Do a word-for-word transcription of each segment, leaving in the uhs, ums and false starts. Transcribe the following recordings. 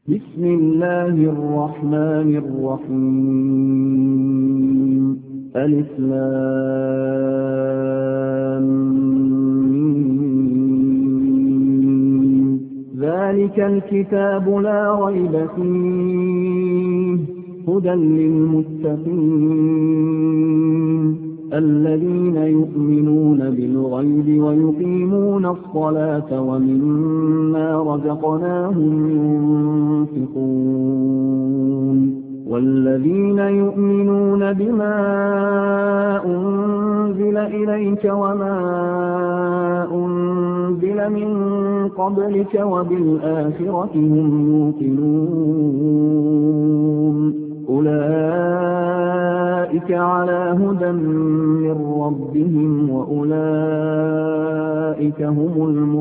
بسم الله الرحمن الرحيم ألف لام ميم ذلك الكتاب لا ريب فيه هدى للمتقين الذين يؤمنون بالغيب ويقيمون الصلاة ومما رزقناهم ينفقون والذين يؤمنون بما أنزل إليك وما أنزل من قبلك وبالآخرة هم يوقنون أولئك على هدى من ربهم وأولئك هم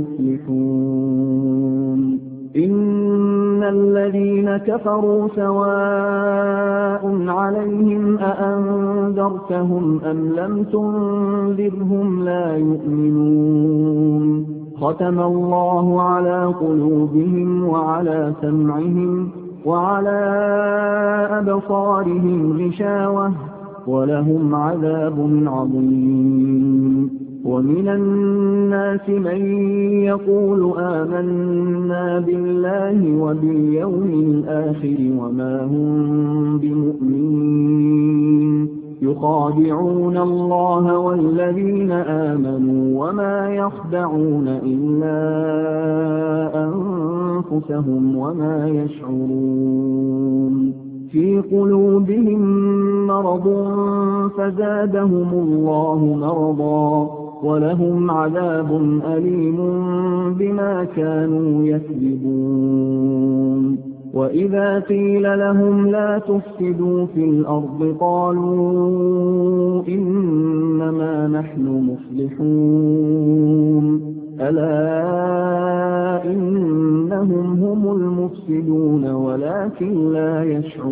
المفلحون إن الذين كفروا سواء عليهم أأنذرتهم أم لم تنذرهم لا يؤمنون ختم الله على قلوبهم وعلى سمعهم وعلى أبصارهم غشاوة ولهم عذاب عظيم ومن الناس من يقول آمنا بالله وباليوم الآخر وما هم بمؤمنين يخادعون الله والذين آمنوا وما يخدعون إلا أنفسهم وما يشعرون في قلوبهم مرض فزادهم الله مرضا ولهم عذاب أليم بما كانوا يكذبون وإذا قيل لهم لا تفسدوا في الأرض قالوا إنما نحن مصلحون ألا إنهم هم المفسدون ولكن لا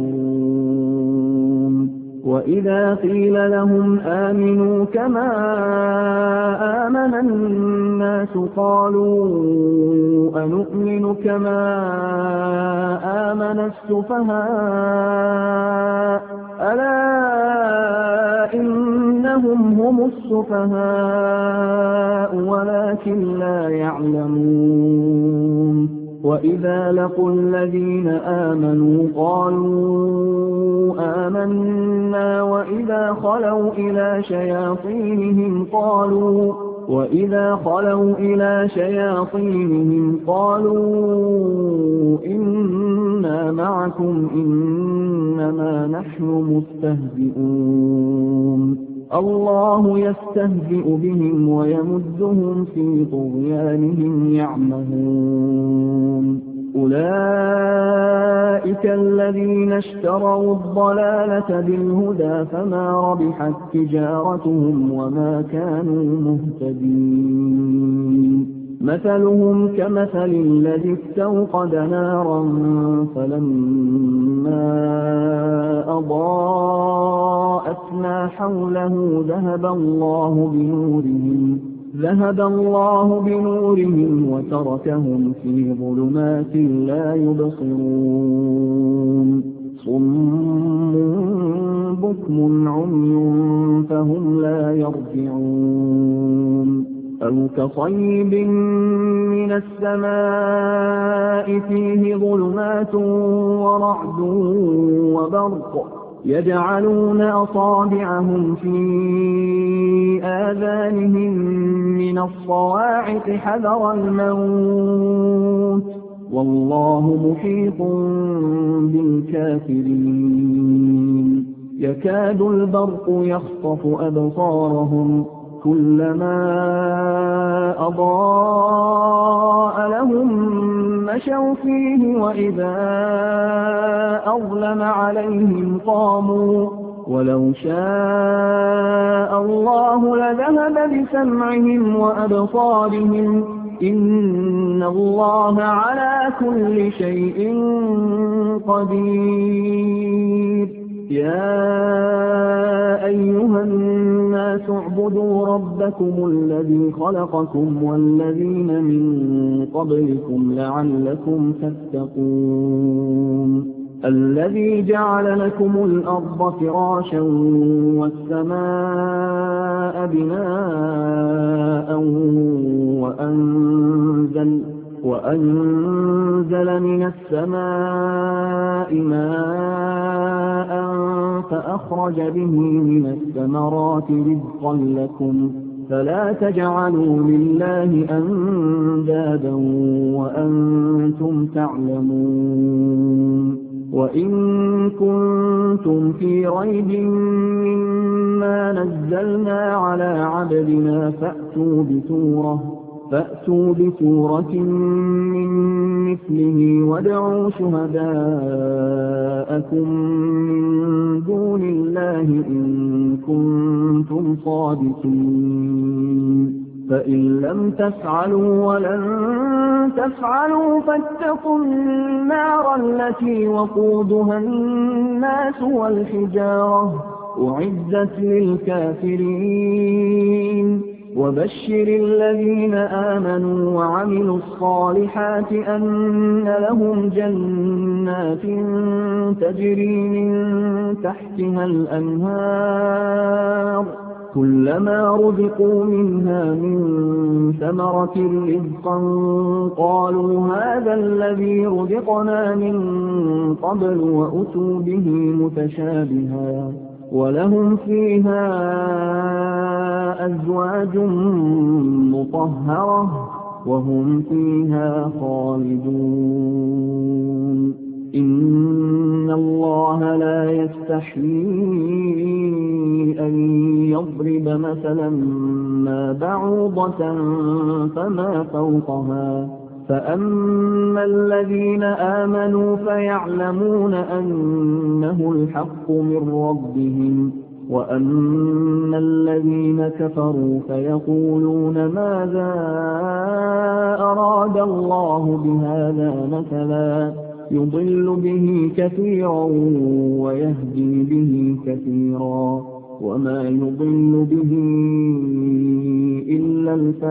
يشعرون وإذا قيل لهم آمنوا كما آمن الناس قالوا أنؤمن كما آمن السفهاء ألا إنهم هم السفهاء ولكن لا يعلمون وإذا لقوا الذين آمنوا قالوا آمنا وإذا خلوا إلى شياطينهم قالوا وإذا خلوا إلى شياطينهم قالوا إنا معكم إنما نحن مستهزئون الله يستهزئ بهم ويمدهم في طغيانهم يعمهون أولئك الذين اشتروا الضلالة بالهدى فما ربحت تجارتهم وما كانوا مهتدين مثلهم كمثل الذي استوقد نارا فلما أضاءت ما حوله ذهب الله بنورهم ذهب الله بنورهم وتركهم في ظلمات لا يبصرون صم بكم عمي فهم لا يرجعون أو كصيب من السماء فيه ظلمات ورعد وبرق يجعلون أصابعهم في آذانهم من الصواعق حذر الموت والله محيط بالكافرين يكاد البرق يخطف أبصارهم كلما أضاء لهم مشوا فيه وإذا أظلم عليهم قاموا ولو شاء الله لذهب بسمعهم وأبصارهم إن الله على كل شيء قدير. يا أيها الناس اعبدوا ربكم الذي خلقكم والذين من قبلكم لعلكم تتقون. الذي جعل لكم الأرض فراشا والسماء بناء وأنزل, وأنزل من السماء ماء فأخرج به من الثمرات رزقا لكم فلا تجعلوا لله أندادا وأنتم تعلمون. وإن كنتم في ريب مما نزلنا على عبدنا فأتوا بسورة, فأتوا بسورة من مثله وادعوا شهداءكم من دون الله إن كنتم صادقين. فإن لم تفعلوا ولن تفعلوا فاتقوا النار التي وقودها الناس والحجارة أعدت للكافرين. وبشر الذين آمنوا وعملوا الصالحات أن لهم جنات تجري من تحتها الأنهار كلما رزقوا منها من ثمرة رزقا قالوا هذا الذي رزقنا من قبل وأتوا به متشابها ولهم فيها أزواج مطهرة وهم فيها خالدون. إن الله لا يستحيي أن يضرب مثلا ما بعوضة فما فوقها فأما الذين آمنوا فيعلمون أنه الحق من ربهم وأما الذين كفروا فيقولون ماذا أراد الله بهذا مثلا يضل به كثيرا ويهدي به كثيرا وما يضل به إلا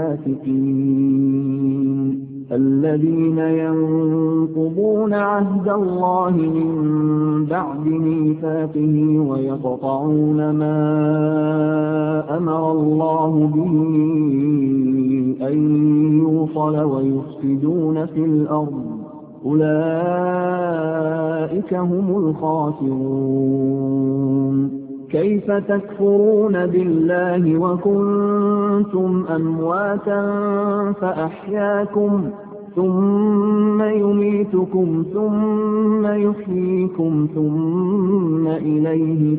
الفاسقين الذين ينقضون عهد الله من بعد ميثاقه ويقطعون ما أمر الله به أن يوصل ويفسدون في الأرض أولئك هم الخاسرون. كيف تكفرون بالله وكنتم أمواتا فأحياكم ثم يميتكم ثم يحييكم ثم إليه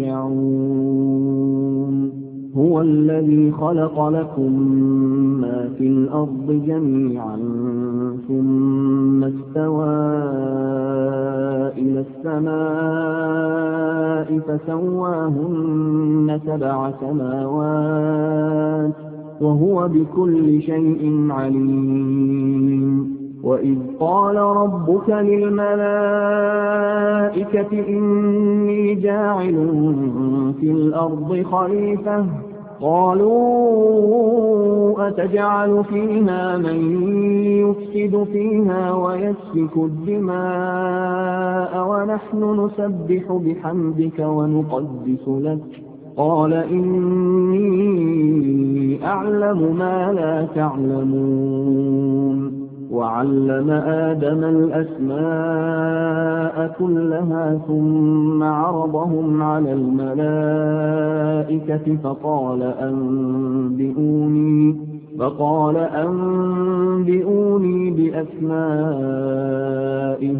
ترجعون. هو الذي خلق لكم ما في الأرض جميعا ثم استوى إلى السماء فسواهن سبع سماوات وهو بكل شيء عليم. وإذ قال ربك للملائكة إني جاعل في الأرض خليفة قالوا أتجعل فيها من يفسد فيها ويسفك الدماء ونحن نسبح بحمدك ونقدس لك قال إني أعلم ما لا تعلمون. وعلم آدم الأسماء كلها ثم عرضهم على الملائكة فقال أنبئوني, فقال أنبئوني بأسماء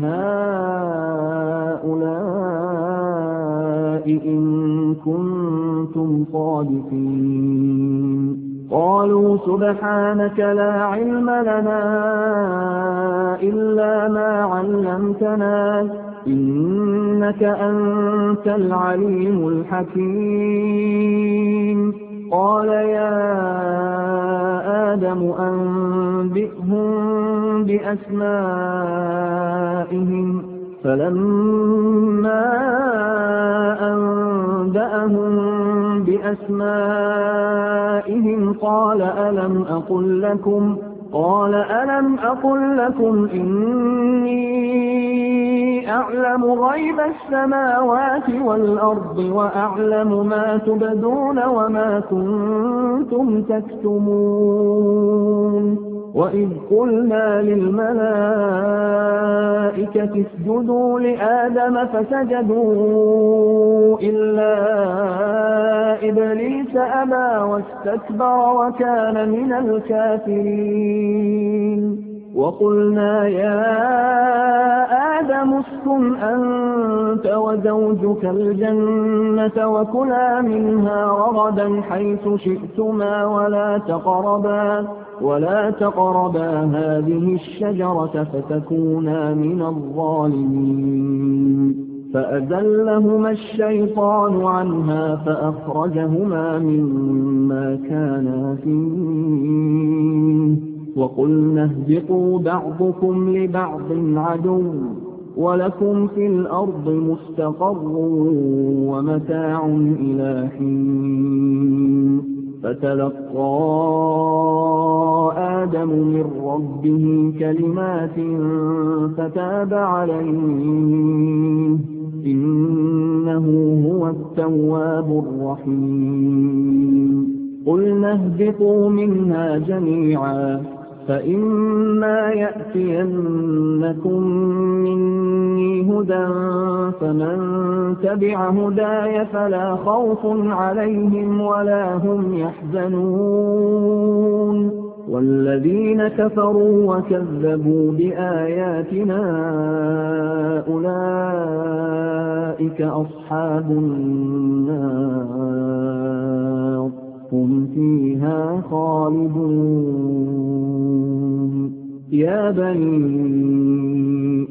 هؤلاء إن كنتم صادقين. قالوا سبحانك لا علم لنا إلا ما علمتنا إنك أنت العليم الحكيم. قال يا آدم أنبئهم بأسمائهم فلما أنبأهم بأسمائهم قال ألم أقل لكم قال ألم أقل لكم إني أعلم غيب السماوات والأرض وأعلم ما تبدون وما كنتم تكتمون وإذ قلنا للملائكة اسجدوا لآدم فسجدوا إلا إبليس أبى واستكبر وكان من الكافرين وقلنا يا آدم اسكن أنت وزوجك الجنة وكلا منها رغدا حيث شئتما ولا تقربا ولا تقربا هذه الشجرة فتكونا من الظالمين فأزلهما الشيطان عنها فأخرجهما مما كانا فيه وقلنا اهبطوا بعضكم لبعض عدو ولكم في الأرض مستقر ومتاع إلى حين فتلقى آدم من ربه كلمات فتاب عليه إنه هو التواب الرحيم قلنا اهبطوا منها جميعا فإما يأتينكم مني هدى فمن تبع هداي فلا خوف عليهم ولا هم يحزنون والذين كفروا وكذبوا بآياتنا أولئك أصحاب النار هم فيها خالدون يا بني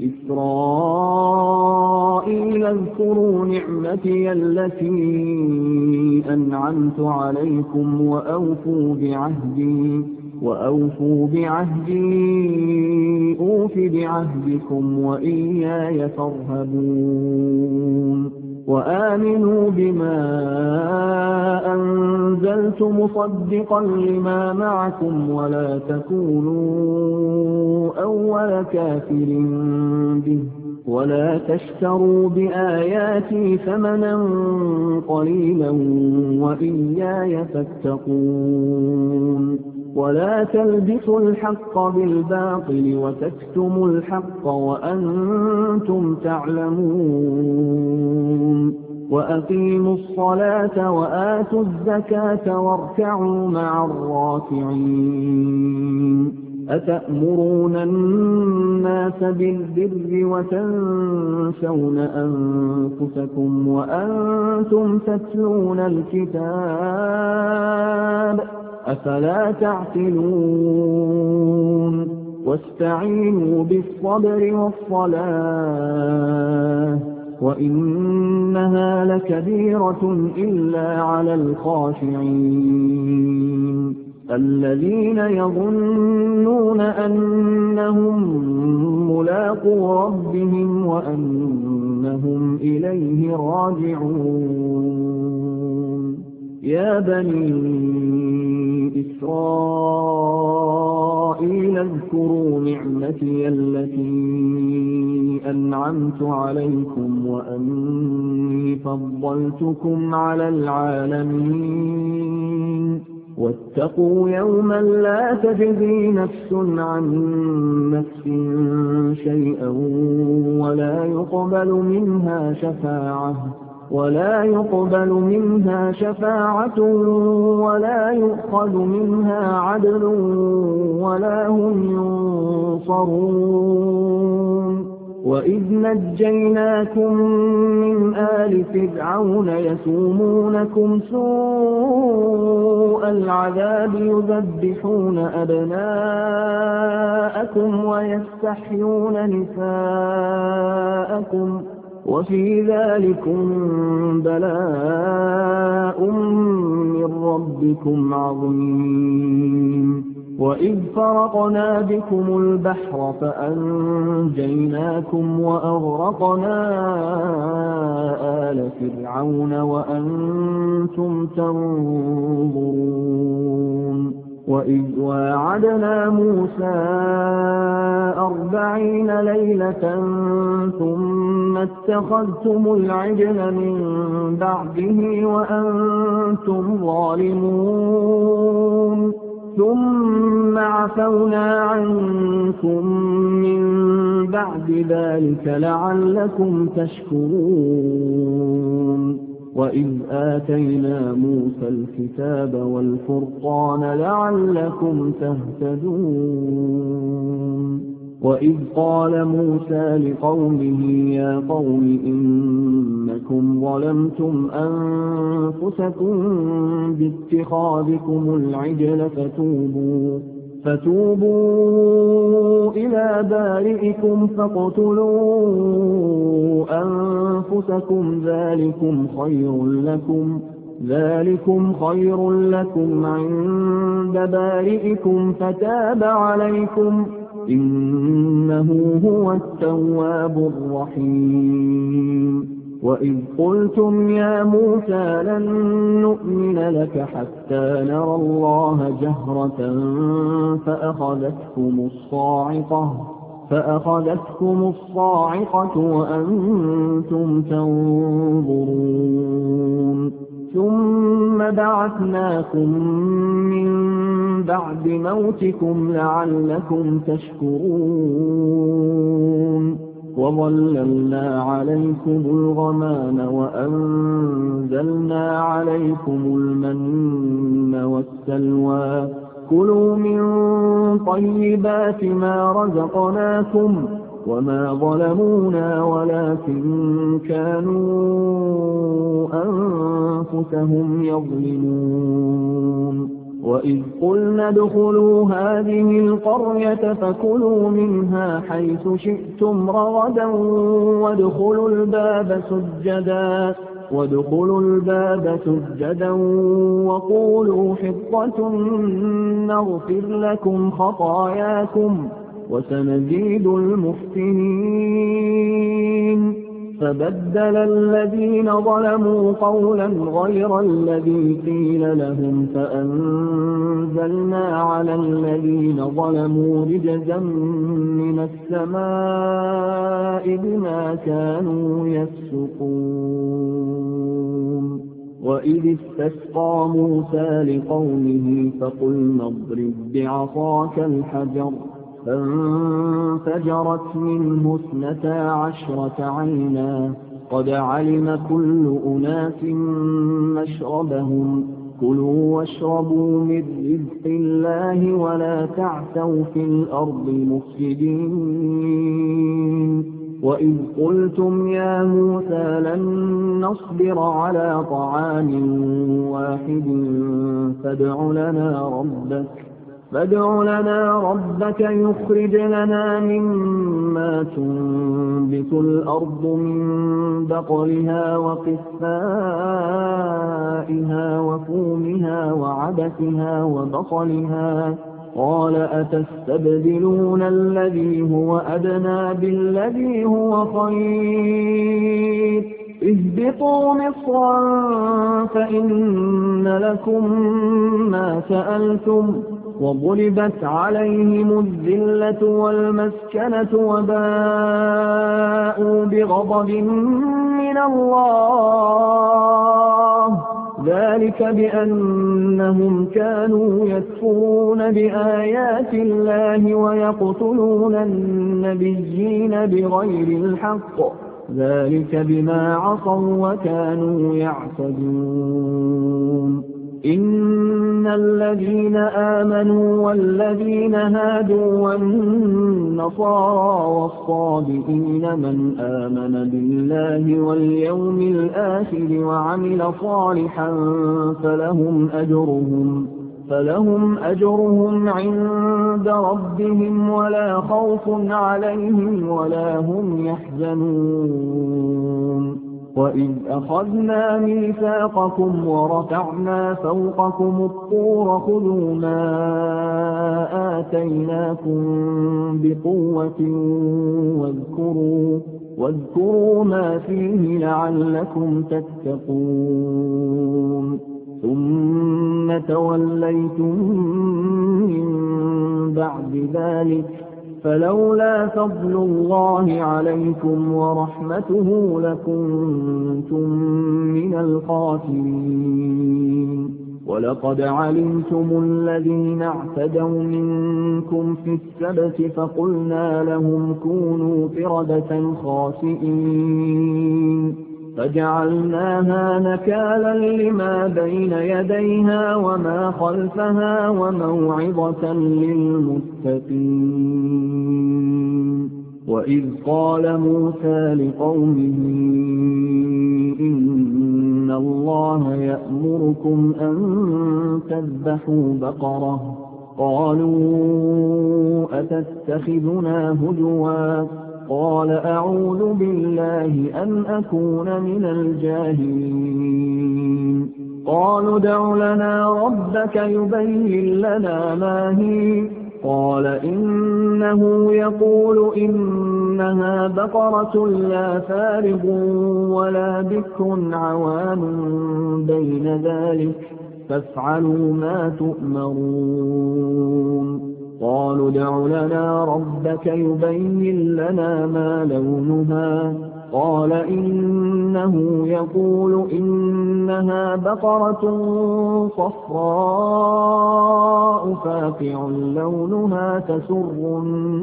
إسرائيل اذكروا نعمتي التي أنعمت عليكم وأوفوا بعهدي وأوفوا بعهدي أوف بعهدكم وإياي فارهبون وآمنوا بما أنزلت مصدقا لما معكم ولا تكونوا أول كافر به ولا تشتروا بآياتي ثمنا قليلا وإياي فاتقون ولا تلبسوا الحق بالباطل وتكتموا الحق وأنتم تعلمون وأقيموا الصلاة وآتوا الزكاة واركعوا مع الراكعين أتأمرون الناس بالبر وتنسون أنفسكم وأنتم تتلون الكتاب أفلا تعقلون واستعينوا بالصبر والصلاة وإنها لكبيرة إلا على الخاشعين الذين يظنون أنهم ملاقو ربهم وأنهم إليه راجعون يا بني إسرائيل اذكروا نعمتي التي أنعمت عليكم وأني فضلتكم على العالمين واتقوا يوما لا تجزي نفس عن نفس شيئا ولا يقبل منها شفاعة ولا يقبل منها شفاعة ولا يؤخذ منها عدل ولا هم ينصرون وإذ نجيناكم من آل فرعون يسومونكم سوء العذاب يذبحون أبناءكم ويستحيون نساءكم وفي ذلكم بلاء من ربكم عظيم. وإذ فرقنا بكم البحر فأنجيناكم وأغرقنا آل فرعون وأنتم تنظرون. وإذ واعدنا موسى أربعين ليلة ثم اتخذتم العجل من بعده وأنتم ظالمون ثم عفونا عنكم من بعد ذلك لعلكم تشكرون. وإذ آتينا موسى الكتاب والفرقان لعلكم تهتدون. وإذ قال موسى لقومه يا قوم إنكم ظلمتم أنفسكم باتخاذكم العجل فتوبوا فتوبوا إلى بارئكم فاقتلوا أنفسكم ذلكم خير لكم ذلكم خير لكم عند بارئكم فتاب عليكم إنه هو التواب الرحيم. وإذ قلتم يا موسى لن نؤمن لك حتى نرى الله جهرة فأخذتكم الصاعقة فأخذتكم الصاعقة وأنتم تنظرون. ثم بعثناكم من بعد موتكم لعلكم تشكرون. وظللنا عليكم الغمام وأنزلنا عليكم المن والسلوى كلوا من طيبات ما رزقناكم وما ظلمونا ولكن كانوا أنفسهم يظلمون. وإذ قلنا ادخلوا هذه القرية فكلوا منها حيث شئتم رغدا وادخلوا الباب سجدا وادخلوا الباب سجدا وقولوا حطة نغفر لكم خطاياكم وسنزيد المحسنين. فبدل الذين ظلموا قولا غير الذي قيل لهم فأنزلنا على الذين ظلموا رجزا من السماء بما كانوا يفسقون. وإذ استسقى موسى لقومه فقلنا اضرب بعصاك الحجر فانفجرت منه اثنتا عشرة عينا قد علم كل أناس مشربهم كلوا واشربوا من رزق الله ولا تعثوا في الأرض مفسدين. وإذ قلتم يا موسى لن نصبر على طعام واحد فادع لنا ربك فادع لنا ربك يخرج لنا مما تنبت الأرض من بقلها وقثائها وفومها وعدسها وبصلها قال أتستبدلون الذي هو أدنى بالذي هو خير اهبطوا مصرا فإن لكم ما سألتم وضربت عليهم الذلة والمسكنة وباءوا بغضب من الله ذلك بأنهم كانوا يكفرون بآيات الله ويقتلون النبيين بغير الحق ذلك بما عصوا وكانوا يعتدون. إن الذين آمنوا والذين هادوا والنصارى والصابئين من آمن بالله واليوم الآخر وعمل صالحا فلهم أجرهم فلهم أجرهم عند ربهم ولا خوف عليهم ولا هم يحزنون وإذ أخذنا ميثاقكم ورفعنا فوقكم الطور خذوا ما آتيناكم بقوة واذكروا, واذكروا ما فيه لعلكم تتقون ثم توليتم من بعد ذلك فلولا فضل الله عليكم ورحمته لكنتم من الخاسرين ولقد علمتم الذين اعتدوا منكم في السبت فقلنا لهم كونوا قردة خاسئين فجعلناها نكالا لما بين يديها وما خلفها وموعظة للمتقين وإذ قال موسى لقومه إن الله يأمركم أن تذبحوا بقرة قالوا أتتخذنا هزوا قال أعوذ بالله أن أكون من الجاهلين قالوا ادع لنا ربك يبين لنا ما هي قال إنه يقول إنها بقرة لا فارغ ولا بكر عوان بين ذلك فافعلوا ما تؤمرون قالوا ادع لنا ربك يبين لنا ما لونها قال إنه يقول إنها بقرة صفراء فاقع لونها تسر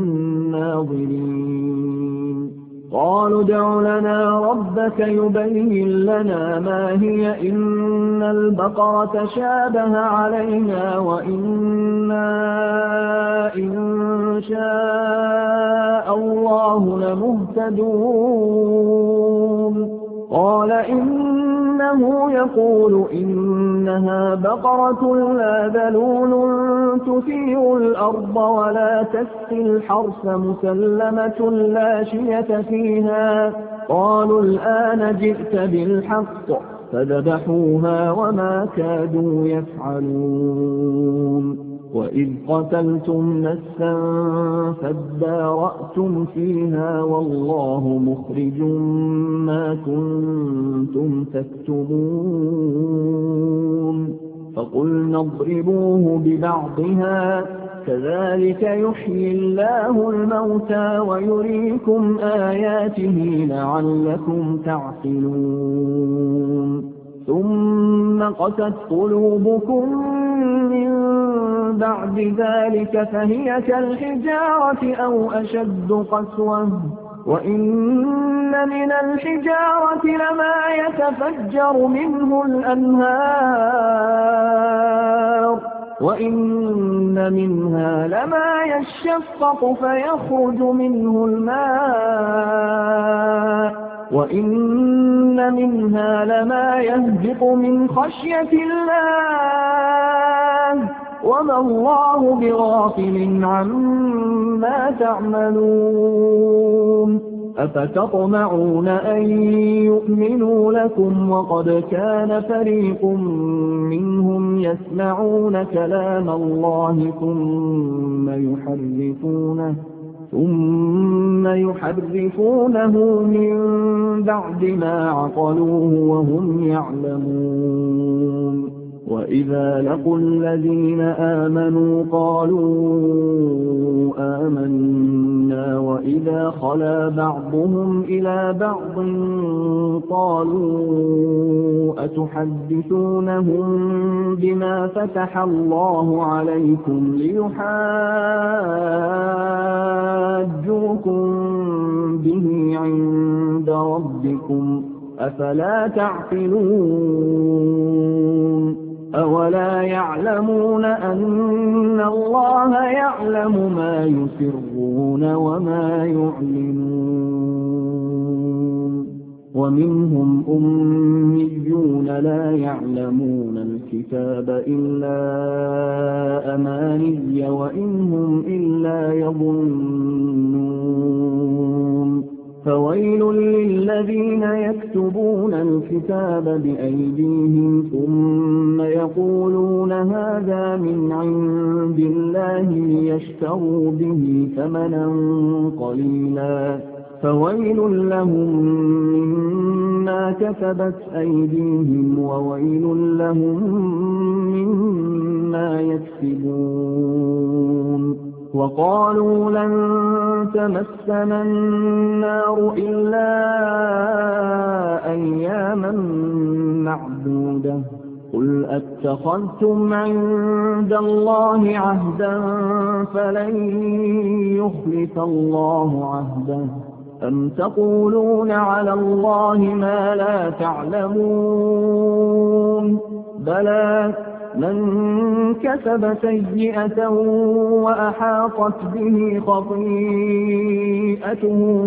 الناظرين قالوا ادع لنا ربك يبين لنا ما هي إن البقرة شابه علينا وإنا إن شاء الله لمهتدون قال إنه يقول إنها بقرة لا ذلول تثير الأرض ولا تسقي الحرث مسلمة لا شية فيها قالوا الآن جئت بالحق فذبحوها وما كادوا يفعلون وإذ قتلتم نفسا فادارأتم فيها والله مخرج ما كنتم تكتمون فقلنا اضربوه ببعضها كذلك يحيي الله الموتى ويريكم آياته لعلكم تعقلون ثم قست قلوبكم من بعد ذلك فهي كالحجارة أو أشد قسوة وإن من الحجارة لما يتفجر منه الأنهار وإن منها لما يشقق فيخرج منه الماء وإن منها لما يهبط من خشية الله وما الله بغافل عما تعملون أفتطمعون أن يؤمنوا لكم وقد كان فريق منهم يسمعون كلام الله ثم يحرفونه ثم يحرفونه من بعد ما عقلوه وهم يعلمون وإذا لقوا الذين آمنوا قالوا آمنا وإذا خلا بعضهم إلى بعض قالوا أتحدثونهم بما فتح الله عليكم ليحاجوكم به عند ربكم أفلا تعقلون أولا يعلمون أن الله يعلم ما يسرون وما يعلنون ومنهم أميون لا يعلمون الكتاب إلا أماني وإن هم إلا يظنون فويل للذين يكتبون الكتاب بأيديهم ثم يقولون هذا من عند الله ليشتروا به ثمنا قليلا فويل لهم مما كتبت أيديهم وويل لهم مما يكسبون وقالوا لن تمسنا النار إلا أياما معدودة قل أتخذتم عند الله عهدا فلن يخلف الله عهده أم تقولون على الله ما لا تعلمون بلى من كسب سيئة وأحاطت به خطيئته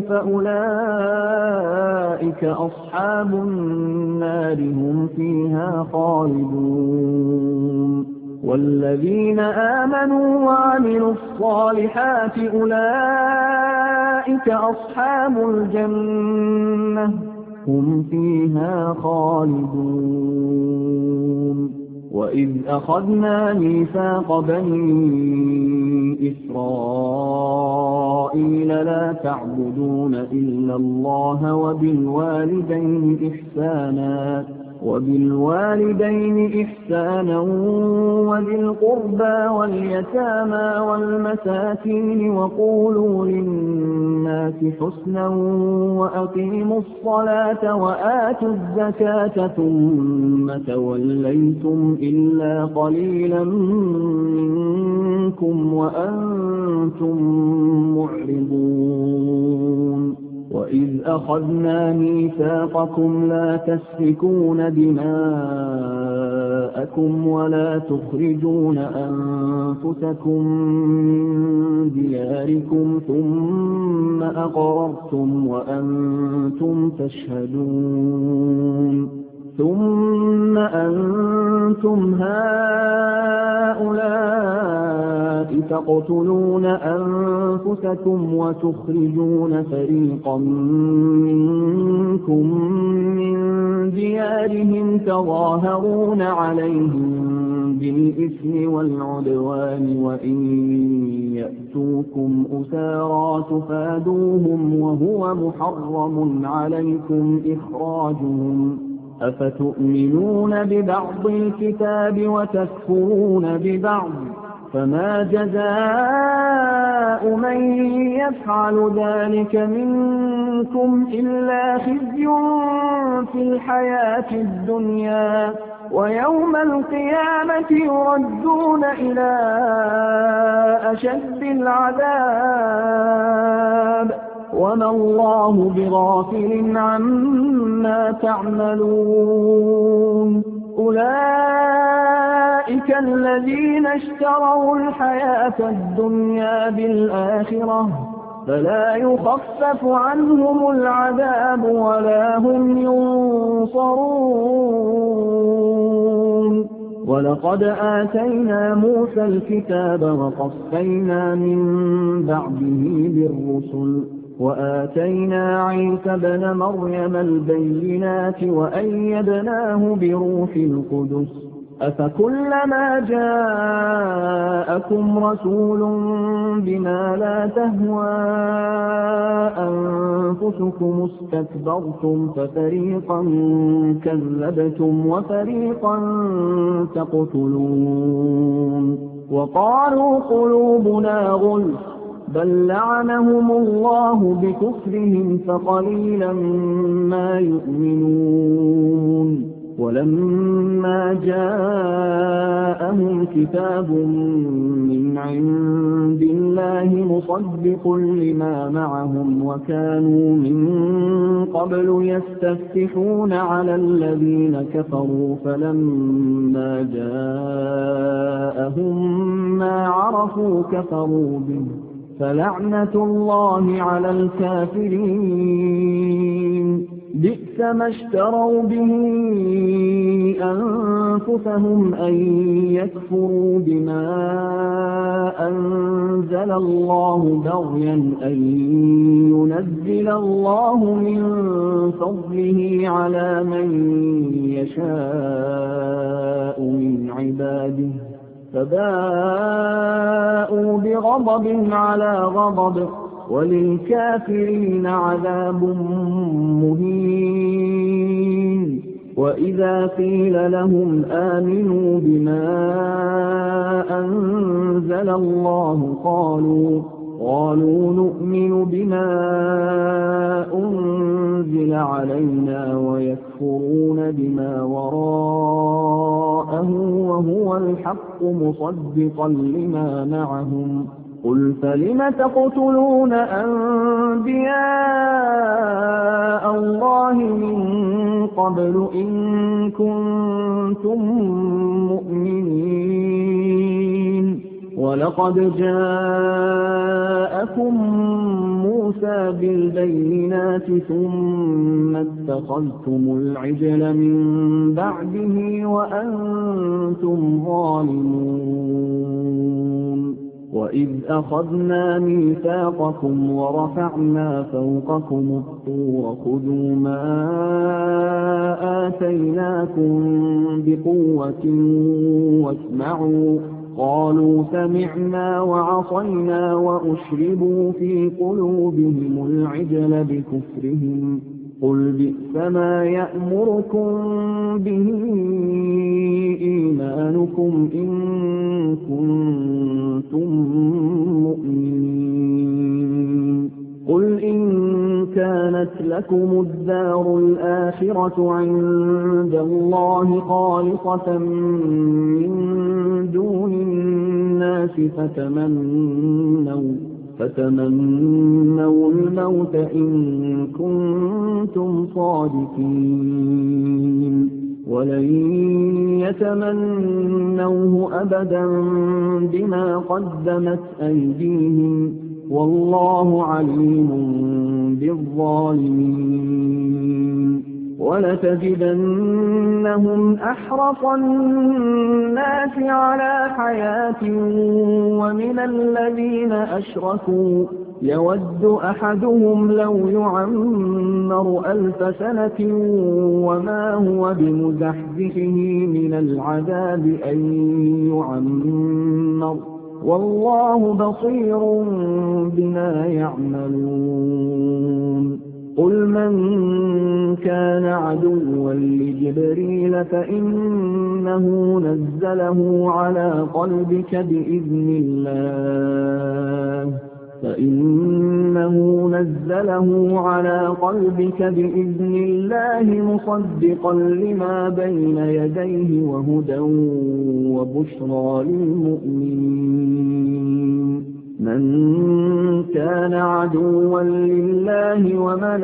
فأولئك أصحاب النار هم فيها خالدون والذين آمنوا وعملوا الصالحات أولئك أصحاب الجنة هم فيها خالدون وإذ أخذنا ميثاق بني إسرائيل لا تعبدون إلا الله وبالوالدين إحسانا وبالوالدين إحسانا وذي القربى واليتامى والمساكين وقولوا للناس حسنا وأقيموا الصلاة وآتوا الزكاة ثم توليتم إلا قليلا منكم وأنتم معرضون وإذ أخذنا ميثاقكم لا تسفكون دماءكم ولا تخرجون أنفسكم من دياركم ثم أقررتم وأنتم تشهدون ثم أنتم هؤلاء تقتلون أنفسكم وتخرجون فريقا منكم من ديارهم تظاهرون عليهم بالإثم والعدوان وإن يأتوكم أسارى تفادوهم وهو محرم عليكم إخراجهم أفتؤمنون ببعض الكتاب وتكفرون ببعض فما جزاء من يفعل ذلك منكم إلا خزي في الحياة الدنيا ويوم القيامة يردون إلى أشد العذاب وما الله بغافل عما تعملون أولئك الذين اشتروا الحياة الدنيا بالآخرة فلا يخفف عنهم العذاب ولا هم ينصرون ولقد آتينا موسى الكتاب وقفينا من بعده بالرسل وآتينا عيسى ابن مريم البينات وأيدناه بروح القدس أفكلما جاءكم رسول بما لا تهوى أنفسكم استكبرتم ففريقا كذبتم وفريقا تقتلون وقالوا قلوبنا غلف بل لعنهم الله بكفرهم فقليلا ما يؤمنون ولما جاءهم كتاب من عند الله مصدق لما معهم وكانوا من قبل يستفتحون على الذين كفروا فلما جاءهم ما عرفوا كفروا به فلعنة الله على الكافرين بئس ما اشتروا به أنفسهم أن يكفروا بما أنزل الله بغيا أن ينزل الله من فضله على من يشاء من عباده فباءوا بغضب على غضب وللكافرين عذاب مهين. وإذا قيل لهم آمنوا بما أنزل الله قالوا قالوا نؤمن بما أنزل علينا ويكفرون بما وراءه وهو الحق مصدقا لما معهم قل فلم تقتلون أنبياء الله من قبل إن كنتم مؤمنين ولقد جاءكم موسى بالبينات ثم اتخذتم العجل من بعده وأنتم ظالمون وإذ أخذنا ميثاقكم ورفعنا فوقكم الطور خذوا ما آتيناكم بقوة واسمعوا قالوا سمعنا وعصينا وأشربوا في قلوبهم العجل بكفرهم قل بئس ما يأمركم به إيمانكم إن كنتم مؤمنين قل إن كانت لكم الدار الآخرة عند الله خالصة من دون الناس فتمنوا فتمنوا الموت إن كنتم صادقين ولن يتمنوه أبدا بما قدمت أيديهم والله عليم بالظالمين ولتجدنهم أحرص الناس على حياة ومن الذين أشركوا يود أحدهم لو يعمر ألف سنة وما هو بمزحزحه من العذاب أن يعمر والله بصير بما يعملون قل من كان عدوا لجبريل فإنه نزله على قلبك بإذن الله فإنه نزله على قلبك بإذن الله مصدقا لما بين يديه وهدى وبشرى للمؤمنين من كان عدوا لله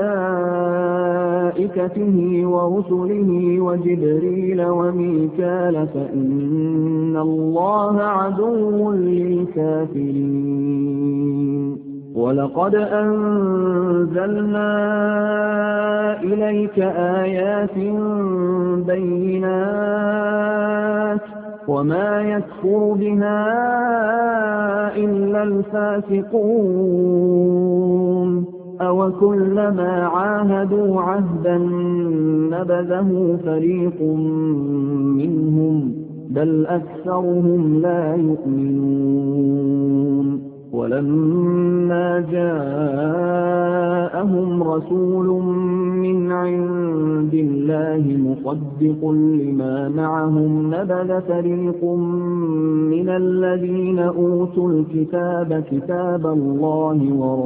وملائكته ورسله وجبريل وميكال فإن الله عدو للكافرين ولقد أنزلنا إليك آيات بينات وما يكفر بها إلا الفاسقون أو كلما عاهدوا عهدا نبذه فريق منهم بل أكثرهم لا يؤمنون ولما جاءهم رسول من عند الله مصدق لما معهم نبذ فريق من الذين أوتوا الكتاب كتاب الله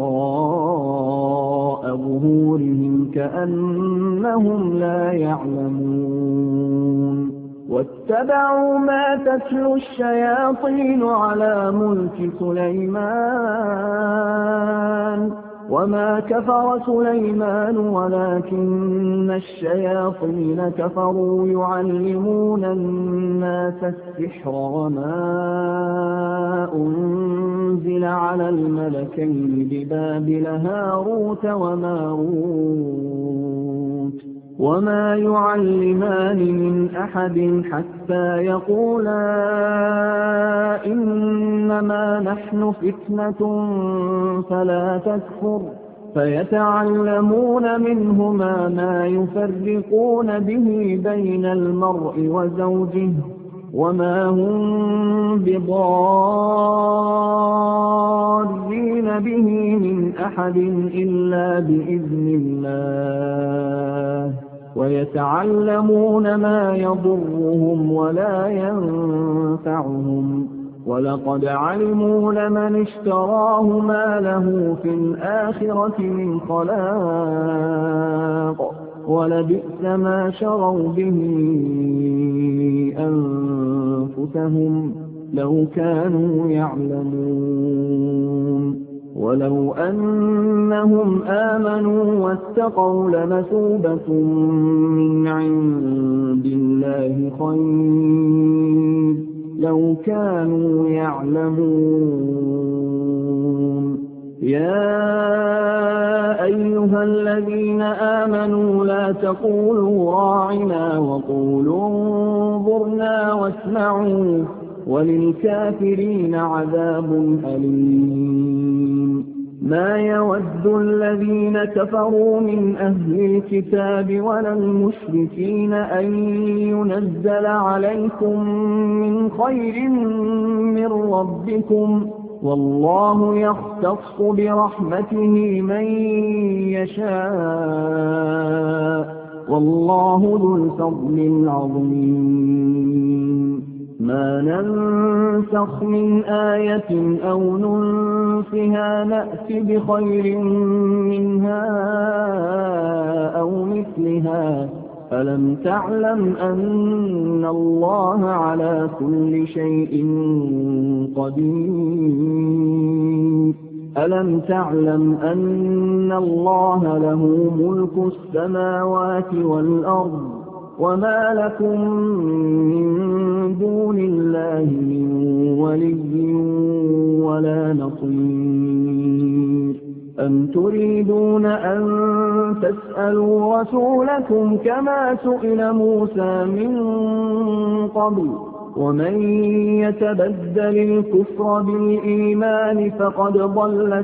وراء ظهورهم كأنهم لا يعلمون واتبعوا ما تتلو الشياطين على ملك سليمان وما كفر سليمان ولكن الشياطين كفروا يعلمون الناس السحر وما أنزل على الملكين ببابل هاروت وماروت وما يعلمان من أحد حتى يقولا إنما نحن فتنة فلا تكفر فيتعلمون منهما ما يفرقون به بين المرء وزوجه وما هم بضارين به من أحد إلا بإذن الله ويتعلمون ما يضرهم ولا ينفعهم ولقد علموا لمن اشتراه ما له في الآخرة من خلاق ولبئس ما شروا به أنفسهم لو كانوا يعلمون ولو أنهم آمنوا واتقوا لمثوبة من عند الله خير لو كانوا يعلمون يا أيها الذين آمنوا لا تقولوا راعنا وقولوا انظرنا واسمعوا وللكافرين عذاب أليم ما يود الذين كفروا من أهل الكتاب ولا المشركين أن ينزل عليكم من خير من ربكم والله يختص برحمته من يشاء والله ذو الفضل العظيم ما ننسخ من آية أو ننسها نأت بخير منها أو مثلها ألم تعلم أن الله على كل شيء قدير ألم تعلم أن الله له ملك السماوات والأرض وما لكم من دون الله من ولي ولا نصير أم تريدون أن تسألوا رسولكم كما سئل موسى من قبل ومن يتبدل الكفر بالإيمان فقد ضل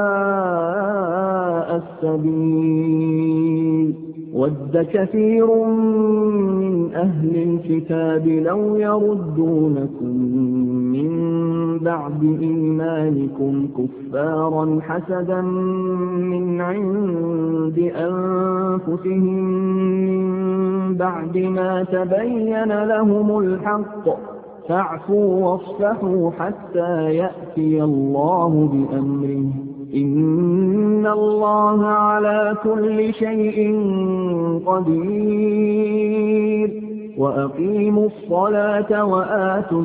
سواء السبيل ود كثير من أهل الكتاب لو يردونكم من بعد إيمانكم كفارا حسدا من عند أنفسهم من بعد ما تبين لهم الحق فاعفوا واصفحوا حتى يأتي الله بأمره إن الله على كل شيء قدير وأقيموا الصلاة وآتوا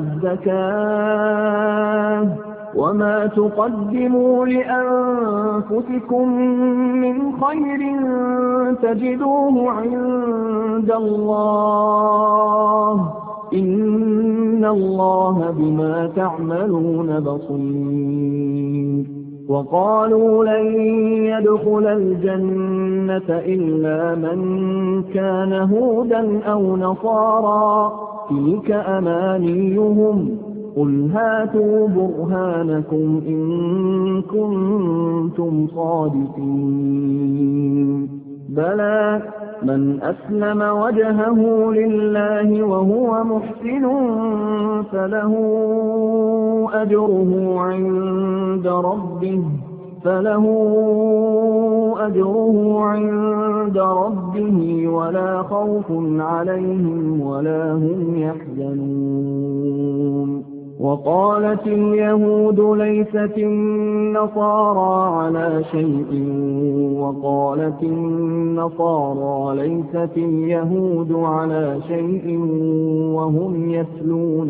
الزكاة وما تقدموا لأنفسكم من خير تجدوه عند الله إن الله بما تعملون بصير وقالوا لن يدخل الجنة إلا من كان هودا أو نصارى تلك أمانيهم قل هاتوا برهانكم إن كنتم صادقين بلى من أسلم وجهه لله وهو محسن فله أجره عند ربه فله أجره عند ربه ولا خوف عليهم ولا هم يحزنون وقالت اليهود ليست النصارى على شيء وقالت النصارى ليست اليهود على شيء وهم يتلون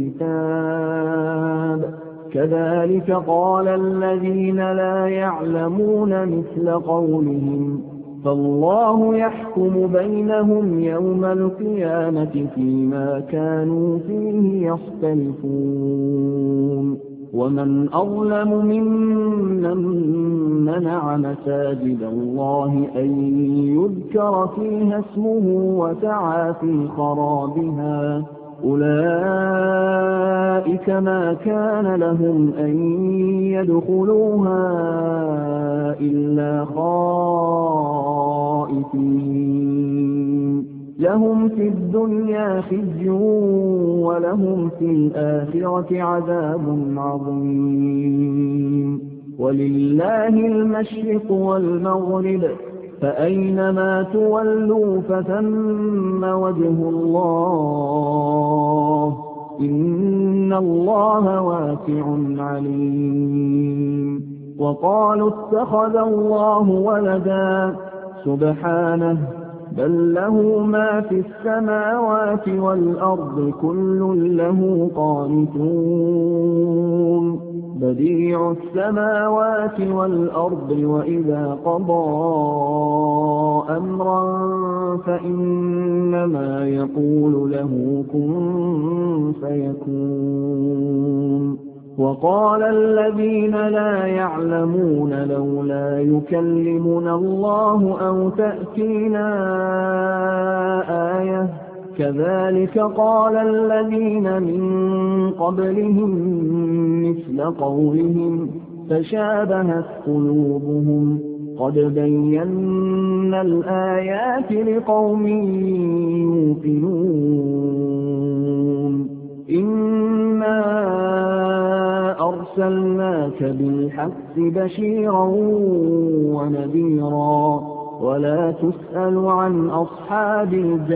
الكتاب كذلك قال الذين لا يعلمون مثل قولهم فالله يحكم بينهم يوم القيامة فيما كانوا فيه يختلفون ومن أظلم ممن منع مساجد الله أن يذكر فيها اسمه وسعى في خرابها أولئك ما كان لهم أن يدخلوها إلا خائفين لهم في الدنيا خزي ولهم في الآخرة عذاب عظيم ولله المشرق والمغرب فأينما تولوا فثم وجه الله إن الله واسع عليم وقالوا اتخذ الله ولدا سبحانه بل له ما في السماوات والأرض كل له قانتون بديع السماوات والأرض وإذا قضى أمرا فإنما يقول له كن فيكون وقال الذين لا يعلمون لولا يكلمنا الله أو تأتينا آية كذلك قال الذين من قبلهم مثل قولهم تشابهت قلوبهم قد بينا الآيات لقوم يوقنون إنا أرسلناك بالحق بشيرا ونذيرا ولا تسأل عن أصحاب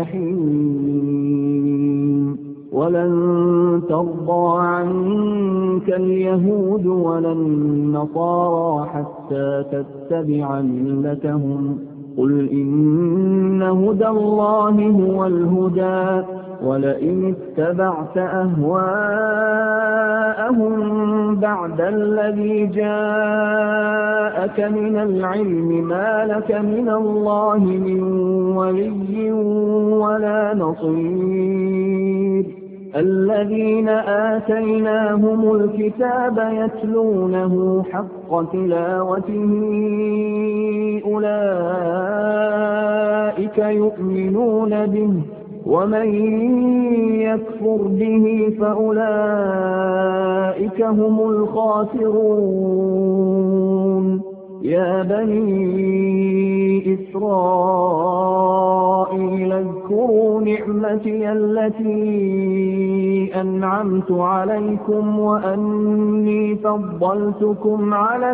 الجحيم ولن ترضى عنك اليهود ولا النصارى حتى تتبع ملتهم قل إن هدى الله هو الهدى ولئن اتبعت أهواءهم بعد الذي جاءك من العلم ما لك من الله من ولي ولا نصير الذين آتيناهم الكتاب يتلونه حق تلاوته أولئك يؤمنون به ومن يكفر به فأولئك هم الخاسرون يا بني إسرائيل اذكروا نعمتي التي أنعمت عليكم وأني فضلتكم على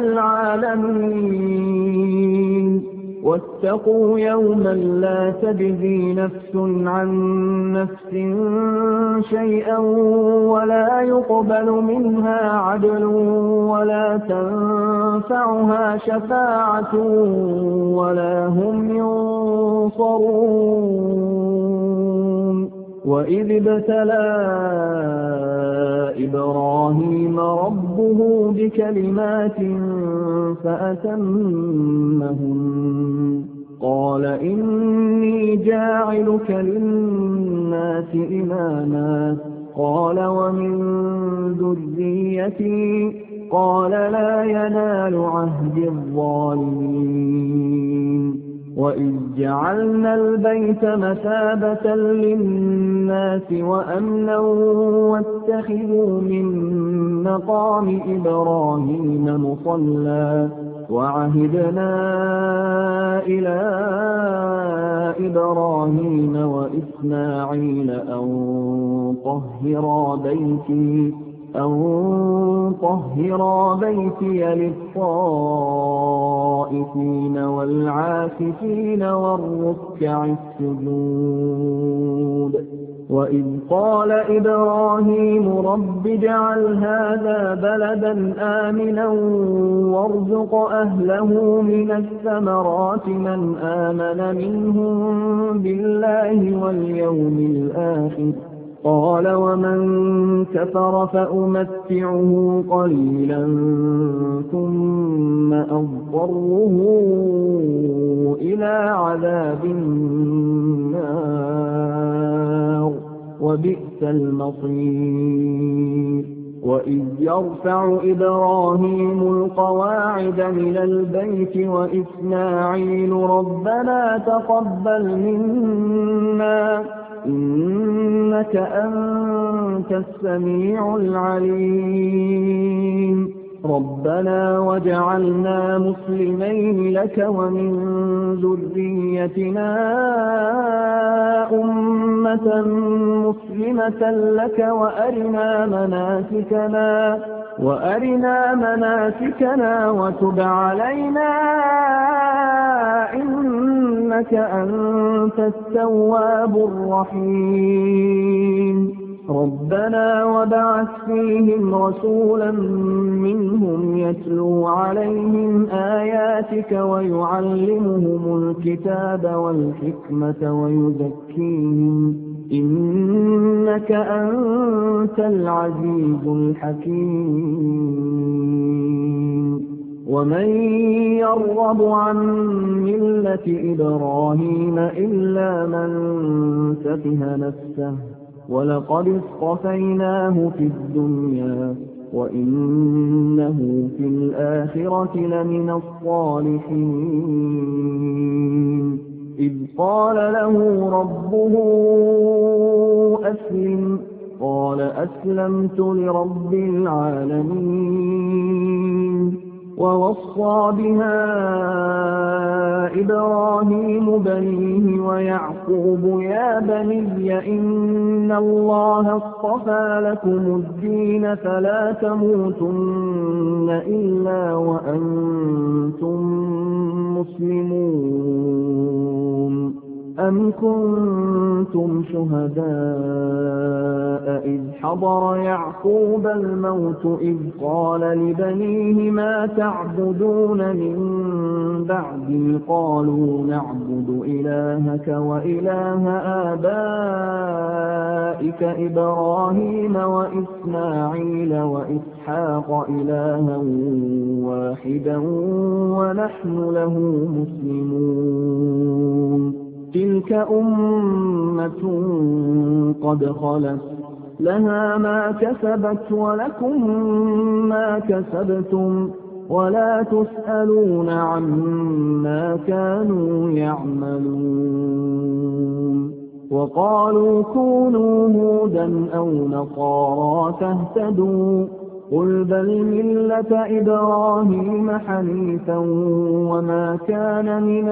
العالمين واتقوا يوما لا تجزي نفس عن نفس شيئا ولا يقبل منها عدل ولا تنفعها شفاعة ولا هم ينصرون وإذ ابتلى إبراهيم ربه بكلمات فأتمهن قال إني جاعلك للناس إماما قال ومن ذريتي قال لا ينال عهد الظالمين وإذ جعلنا البيت مثابة للناس وأمنا واتخذوا من مقام إبراهيم مصلى وعهدنا إلى إبراهيم وإسماعيل أن طهرا بيتي أن طهرا بيتي للطائفين والعاكفين والركع السجود وإذ قال إبراهيم رب اجعل هذا بلدا آمنا وارزق أهله من الثمرات من آمن منهم بالله واليوم الآخر قال ومن كفر فأمتعه قليلا ثم أضطره إلى عذاب النار وبئس المصير وإذ يرفع إبراهيم القواعد من البيت وإسماعيل ربنا تقبل منا إنك أنت السميع العليم ربنا واجعلنا مسلمين لك ومن ذريتنا أمة مسلمة لك وأرنا مناسكنا وأرنا مناسكنا وتب علينا إنك أنت التواب الرحيم ربنا وابعث فيهم رسولا منهم يتلو عليهم آياتك ويعلمهم الكتاب والحكمة ويزكيهم إنك أنت العزيز الحكيم ومن يرغب عن ملة إبراهيم إلا من سفه نفسه ولقد اصطفيناه في الدنيا وإنه في الآخرة لمن الصالحين إذ قال له ربه أسلم قال أسلمت لرب العالمين ووصى بها إبراهيم بنيه ويعقوب يا بني إن الله اصطفى لكم الدين فلا تموتن إلا وأنتم مسلمون أم كنتم شهداء إذ حضر يعقوب الموت إذ قال لبنيه ما تعبدون من بعدي قالوا نعبد إلهك وإله آبائك إبراهيم وإسماعيل وإسحاق إلها واحدا ونحن له مسلمون تلك أمة قد خلت لها ما كسبت ولكم ما كسبتم ولا تسألون عما كانوا يعملون وقالوا كونوا هودا أو نصارى تهتدوا قل بل ملة إبراهيم حنيفا وما كان من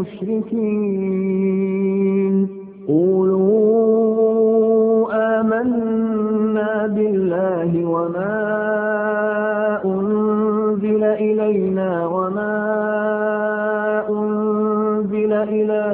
المشركين قولوا آمنا بالله وما أنزل إلينا وما أنزل إلى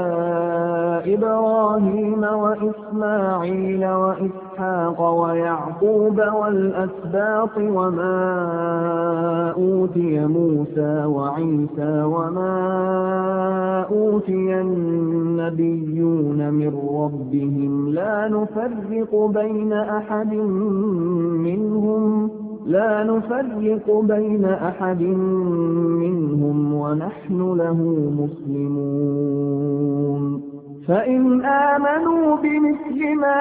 إبراهيم وإسماعيل وإسحاق ويعقوب والأسباط وما أوتي موسى وعيسى وما أوتي النبيون من ربهم لا نفرق بين أحد منهم لا نفرق بين أحد منهم ونحن له مسلمون فإن آمنوا بمثل ما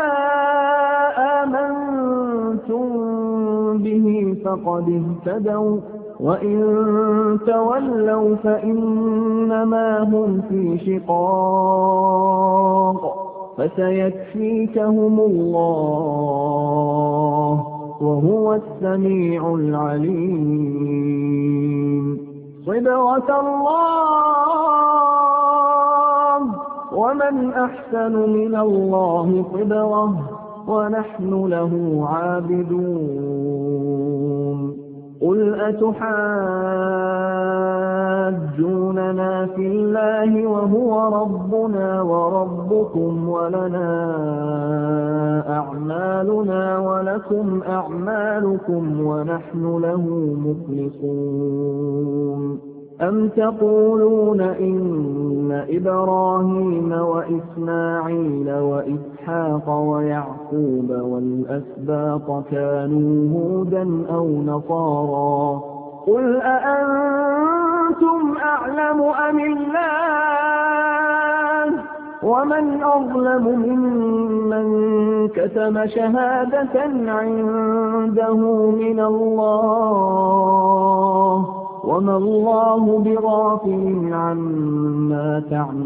آمنتم به فقد اهتدوا وإن تولوا فإنما هم في شقاق فسيكفيكهم الله وهو السميع العليم صبغة الله ومن أحسن من الله صبغة ونحن له عابدون قل أتحاجوننا في الله وهو ربنا وربكم ولنا أعمالنا ولكم أعمالكم ونحن له مخلصون أم تقولون إن إبراهيم وإسماعيل وإسحاق ويعقوب والأسباط كانوا هودا أو نصارى قل أأنتم أعلم أم الله ومن أظلم ممن كتم شهادة عنده من الله وما الله بغافل عما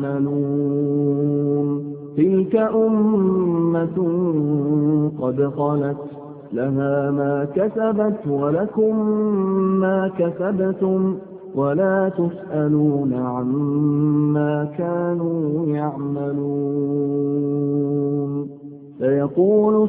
تعملون تلك أمة قد خلت لها ما كسبت ولكم ما كسبتم ولا تسألون عما كانوا يعملون سيقول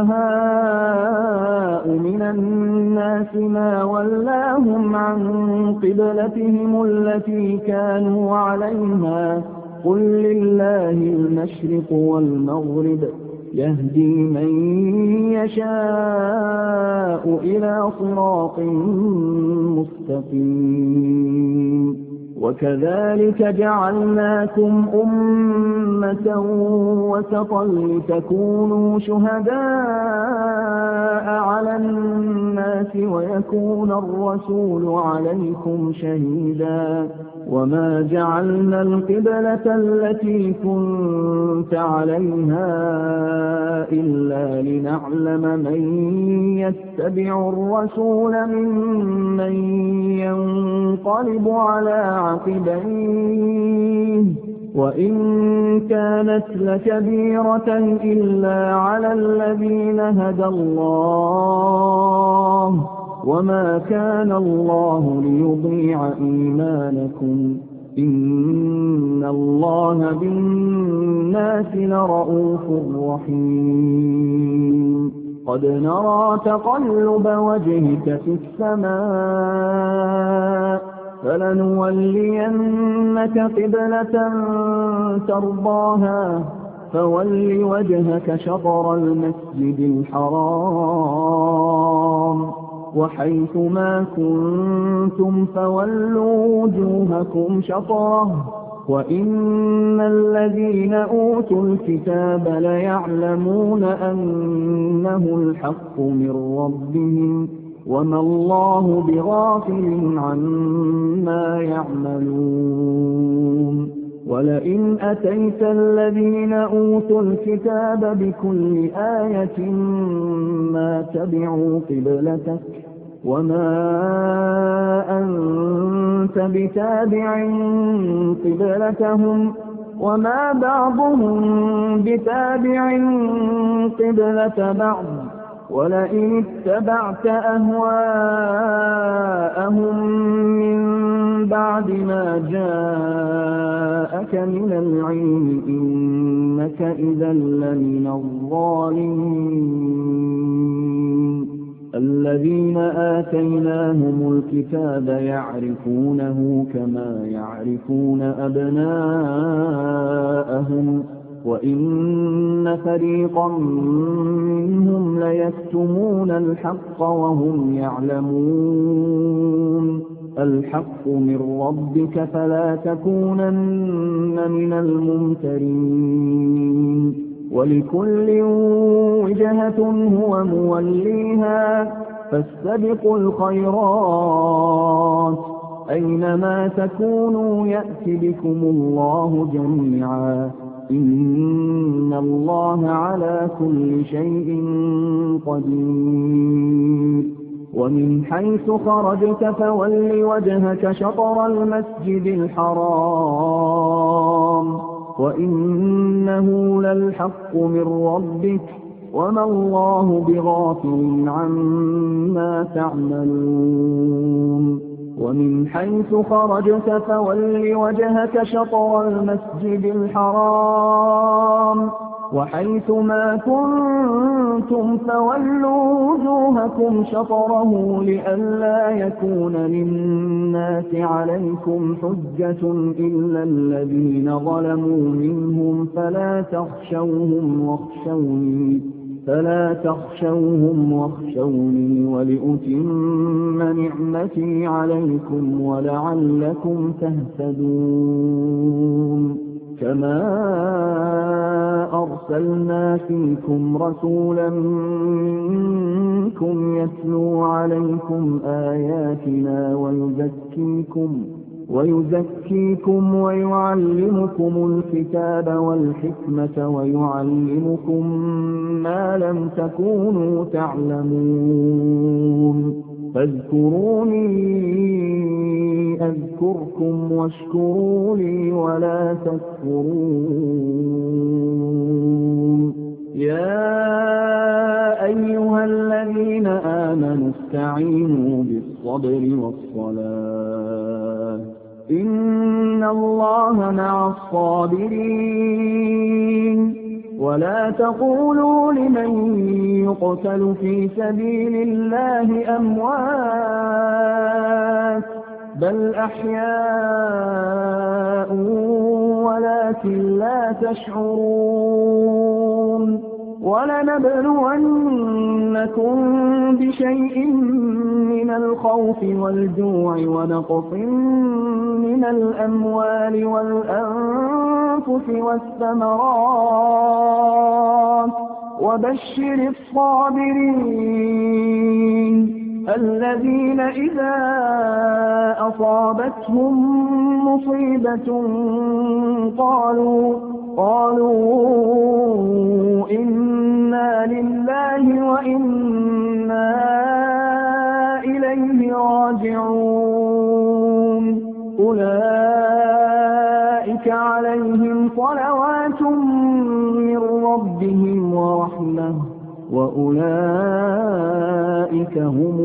السفهاء من الناس ما ولاهم عن قبلتهم التي كانوا عليها قل لله المشرق والمغرب يهدي من يشاء إلى صراط مستقيم وكذلك جعلناكم أمة وسطا لتكونوا شهداء على الناس ويكون الرسول عليكم شهيدا وما جعلنا القبلة التي كنت عليها إلا لنعلم من يتبع الرسول ممن ينقلب على عقبيه وإن كانت لكبيرة إلا على الذين هدى الله وما كان الله ليضيع إيمانكم إن الله بالناس لرءوف رحيم قد نرى تقلب وجهك في السماء فلنولينك قبلة ترضاها فول وجهك شطر المسجد الحرام وحيث ما كنتم فولوا وجوهكم شطره وإن الذين أوتوا الكتاب ليعلمون أنه الحق من ربهم وما الله بغافل عما يعملون ولئن أتيت الذين أوتوا الكتاب بكل آية ما تبعوا قبلتك وما أنت بتابع قبلتهم وما بعضهم بتابع قبلة بعض ولئن اتبعت أهواءهم من بعد ما جاءك من العلم إنك إذا لمن الظالمين الذين آتيناهم الكتاب يعرفونه كما يعرفون أبناءهم وإن فريقا منهم ليكتمون الحق وهم يعلمون الحق من ربك فلا تكونن من الممترين ولكل وجهة هو موليها فاستبقوا الخيرات أينما تكونوا يأتي بكم الله جميعا إن الله على كل شيء قدير ومن حيث خرجت فول وجهك شطر المسجد الحرام وإنه للحق من ربك وما الله بغافل عما تعملون ومن حيث خرجت فول وجهك شطر المسجد الحرام وحيث ما كنتم فولوا وجوهكم شطره لئلا يكون للناس عليكم حجة إلا الذين ظلموا منهم فلا تخشوهم واخشوني فلا تخشوهم واخشوني ولأتم نعمتي عليكم ولعلكم تهتدون كما أرسلنا فيكم رسولا منكم يتلو عليكم آياتنا ويزكيكم ويزكيكم ويعلمكم الكتاب والحكمة ويعلمكم ما لم تكونوا تعلمون فاذكروني أذكركم واشكروا لي ولا تكفرون يا أيها الذين آمنوا استعينوا بالصبر والصلاة إن الله مع الصابرين ولا تقولوا لمن يقتل في سبيل الله أموات بل أحياء ولكن لا تشعرون ولنبلونكم بشيء من الخوف والجوع ونقص من الأموال والأنفس والثمرات وبشر الصابرين الذين إذا أصابتهم مصيبة قالوا قالوا إنا لله وإنا إليه راجعون أولئك عليهم صلوات من ربهم ورحمة وأولئك هم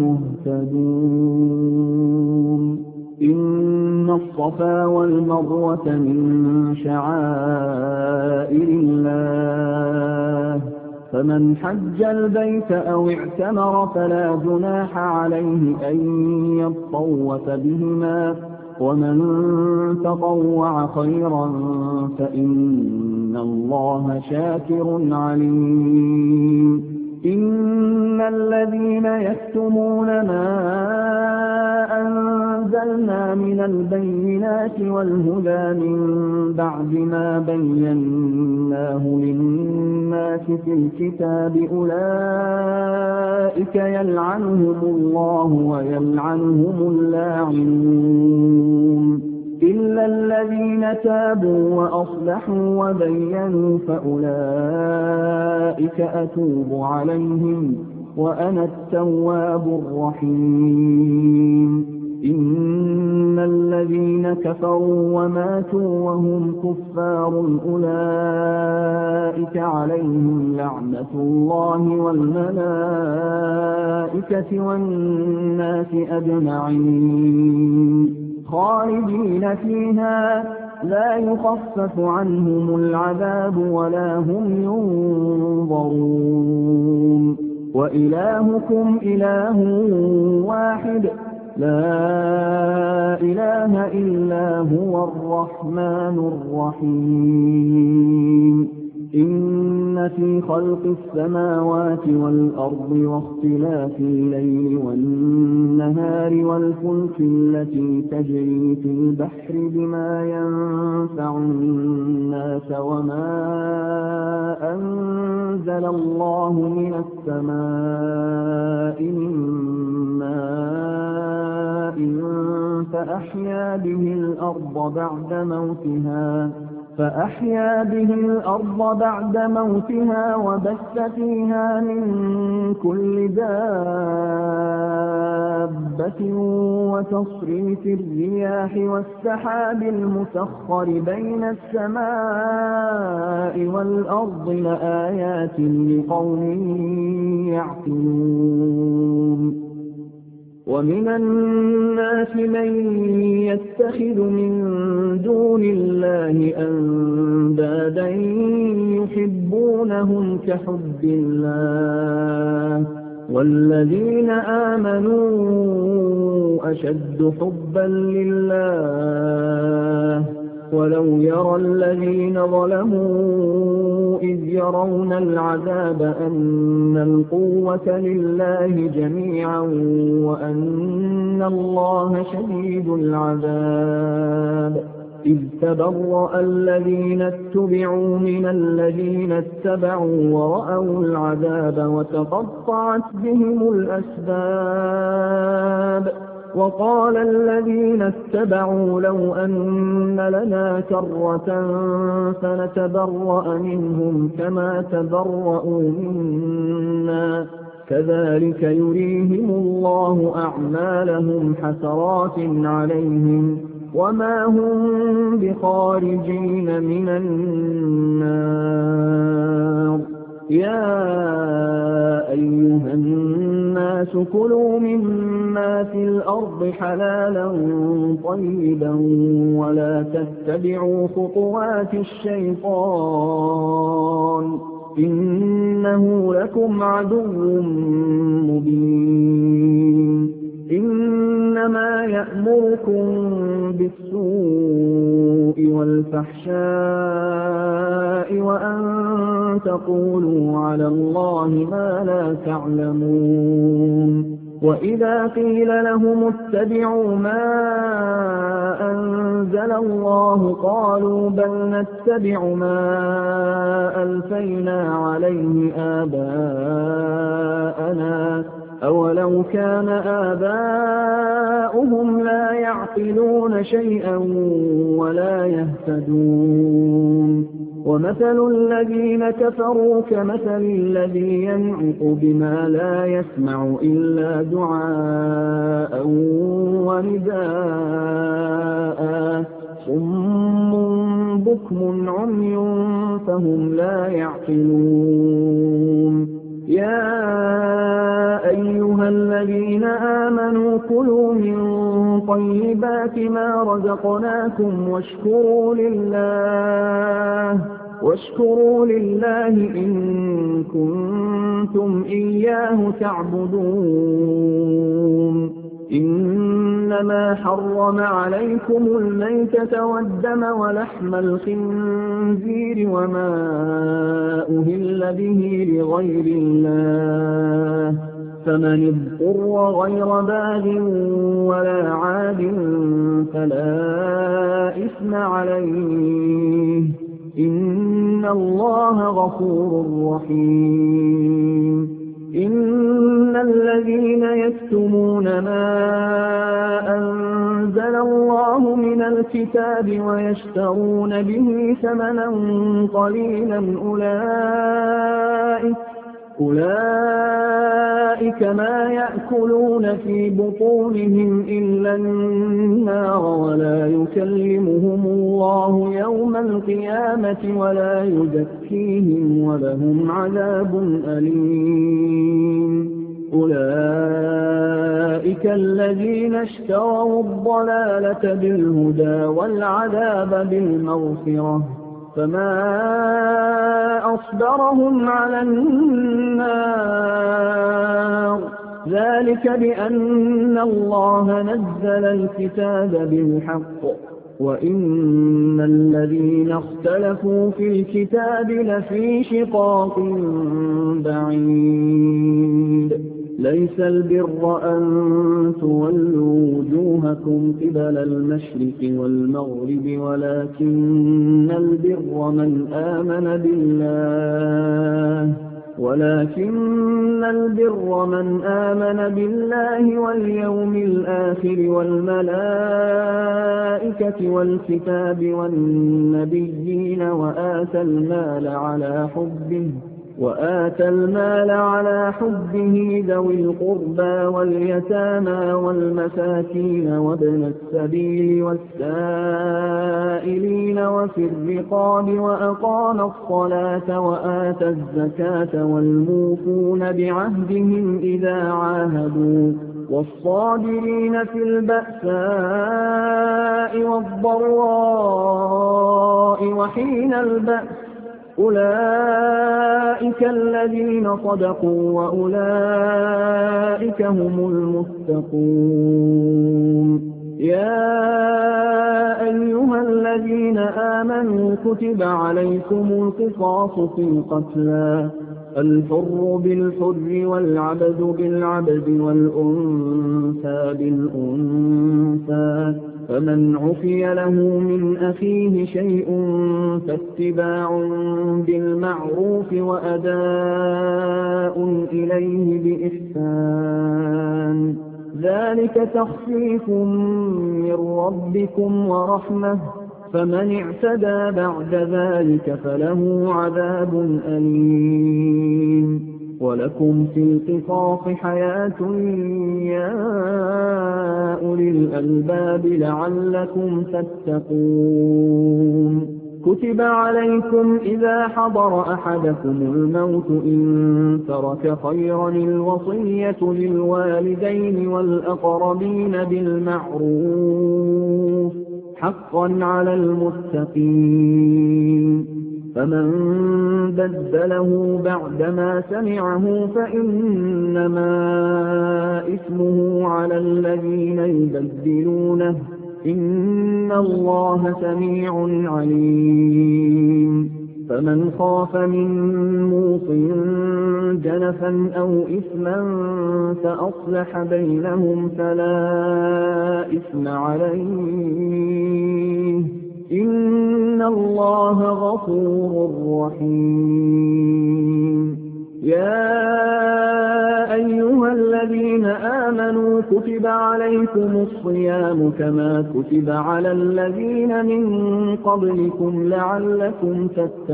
المهتدون إن الصفا والمروة من شعائر الله فمن حج البيت أو اعتمر فلا جناح عليه أن يطوف بهما ومن تطوع خيرا فإن الله شاكر عليم إن الذين يكتمون ما أنزلنا من البينات والهدى من بعد ما بيناه للناس في الكتاب أولئك يلعنهم الله ويلعنهم اللاعنون إلا الذين تابوا وأصلحوا وبينوا فأولئك أتوب عليهم وأنا التواب الرحيم إن الذين كفروا وماتوا وهم كفار أولئك عليهم لعنة الله والملائكة والناس أجمعين خالدين فيها لا يخفف عنهم العذاب ولا هم ينظرون وإلهكم إله واحد لا إله إلا هو الرحمن الرحيم إن في خلق السماوات والأرض واختلاف الليل والنهار والفلك التي تجري في البحر بما ينفع الناس وما أنزل الله من السماء من ماء فأحيا به الأرض بعد موتها فأحيا به الأرض بعد موتها وبث فيها من كل دابة وتصريف الرياح والسحاب المسخر بين السماء والأرض لآيات لقوم يعقلون ومن الناس من يتخذ من دون الله أندادا يحبونهم كحب الله والذين آمنوا أشد حبا لله ولو يرى الذين ظلموا إذ يرون العذاب أن القوة لله جميعا وأن الله شديد العذاب إذ تبرأ الذين اتبعوا من الذين اتبعوا ورأوا العذاب وتقطعت بهم الأسباب وقال الذين اتبعوا لو أن لنا كرة فنتبرأ منهم كما تبرأوا منا كذلك يريهم الله أعمالهم حسرات عليهم وما هم بخارجين من النار يا أيها الناس كلوا مما في الأرض حلالا طيبا ولا تتبعوا خطوات الشيطان إنه لكم عدو مبين إنما يأمركم بالسوء والفحشاء وأن تقولوا على الله ما لا تعلمون وإذا قيل لهم اتبعوا ما أنزل الله قالوا بل نتبع ما ألفينا عليه آباءنا أولو كان آباؤهم لا يعقلون شيئا ولا يهتدون ومثل الذين كفروا كمثل الذي ينعق بما لا يسمع إلا دعاء ونداء صم بكم عمي فهم لا يعقلون يا أيها الذين آمنوا كلوا من طيبات ما رزقناكم واشكروا لله واشكروا لله إن كنتم إياه تعبدون إنما حرم عليكم الميتة والدم ولحم الخنزير وما أهل به لغير الله فمن اضطر غير باغ ولا عاد فلا إثم عليه إن الله غفور رحيم إن الذين يكتمون ما أنزل الله من الكتاب ويشترون به ثمنا قليلا أولئك أولئك ما يأكلون في بطونهم إلا النار ولا يكلمهم الله يوم القيامة ولا يزكيهم ولهم عذاب أليم أولئك الذين اشتروا الضلالة بالهدى والعذاب بالمغفرة فما أصبرهم على النار ذلك بأن الله نزل الكتاب بالحق وإن الذين اختلفوا في الكتاب لفي شقاق بعيد ليس البر أن تولوا وجوهكم قبل المشرق والمغرب ولكن البر من آمن بالله ولكن البر من آمن بالله واليوم الآخر والملائكة والكتاب والنبيين وآتى المال على حبه وآتى المال على حبه ذوي القربى واليتامى والمساكين وابن السبيل والسائلين وفي الرقاب وأقام الصلاة وآتى الزكاة والموفون بعهدهم إذا عاهدوا والصابرين في البأساء والضراء وحين البأس أولئك الذين صدقوا وأولئك هم المتقون يا أيها الذين آمنوا كتب عليكم القصاص في القتلى الحر بالحر والعبد بالعبد والأنثى بالأنثى فمن عفي له من أخيه شيء فاتباع بالمعروف وأداء إليه بإحسان ذلك تخفيف من ربكم ورحمة فمن اعتدى بعد ذلك فله عذاب أليم ولكم في القصاص حياة يا أولي الألباب لعلكم تتقون كتب عليكم إذا حضر أحدكم الموت إن ترك خيرا الوصية للوالدين والأقربين بالمعروف حقا على المتقين فمن بدله بعدما سمعه فإنما إثمه على الذين يبدلونه إن الله سميع عليم فمن خاف من موص جنفا أو إثما فأصلح بينهم فلا إثم عليه إن الله غفور رحيم يا أيها الذين آمنوا كتب عليكم الصيام كما كتب على الذين من قبلكم لعلكم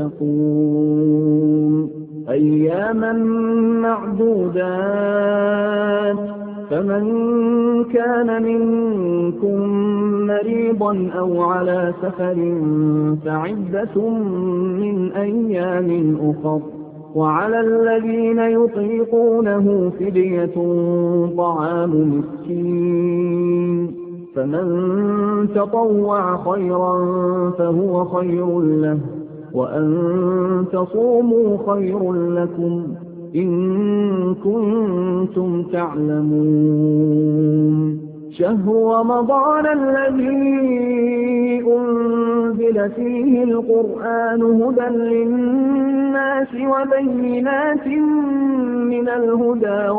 تتقون أياما معدودات فمن كان منكم مريضا أو على سفر فعدة من أيام أخر وعلى الذين يطيقونه فدية طعام مسكين فمن تطوع خيرا فهو خير له وأن تصوموا خير لكم إن كنتم تعلمون شهر رمضان الذي أنزل فيه القرآن هدى للناس وبينات من الهدى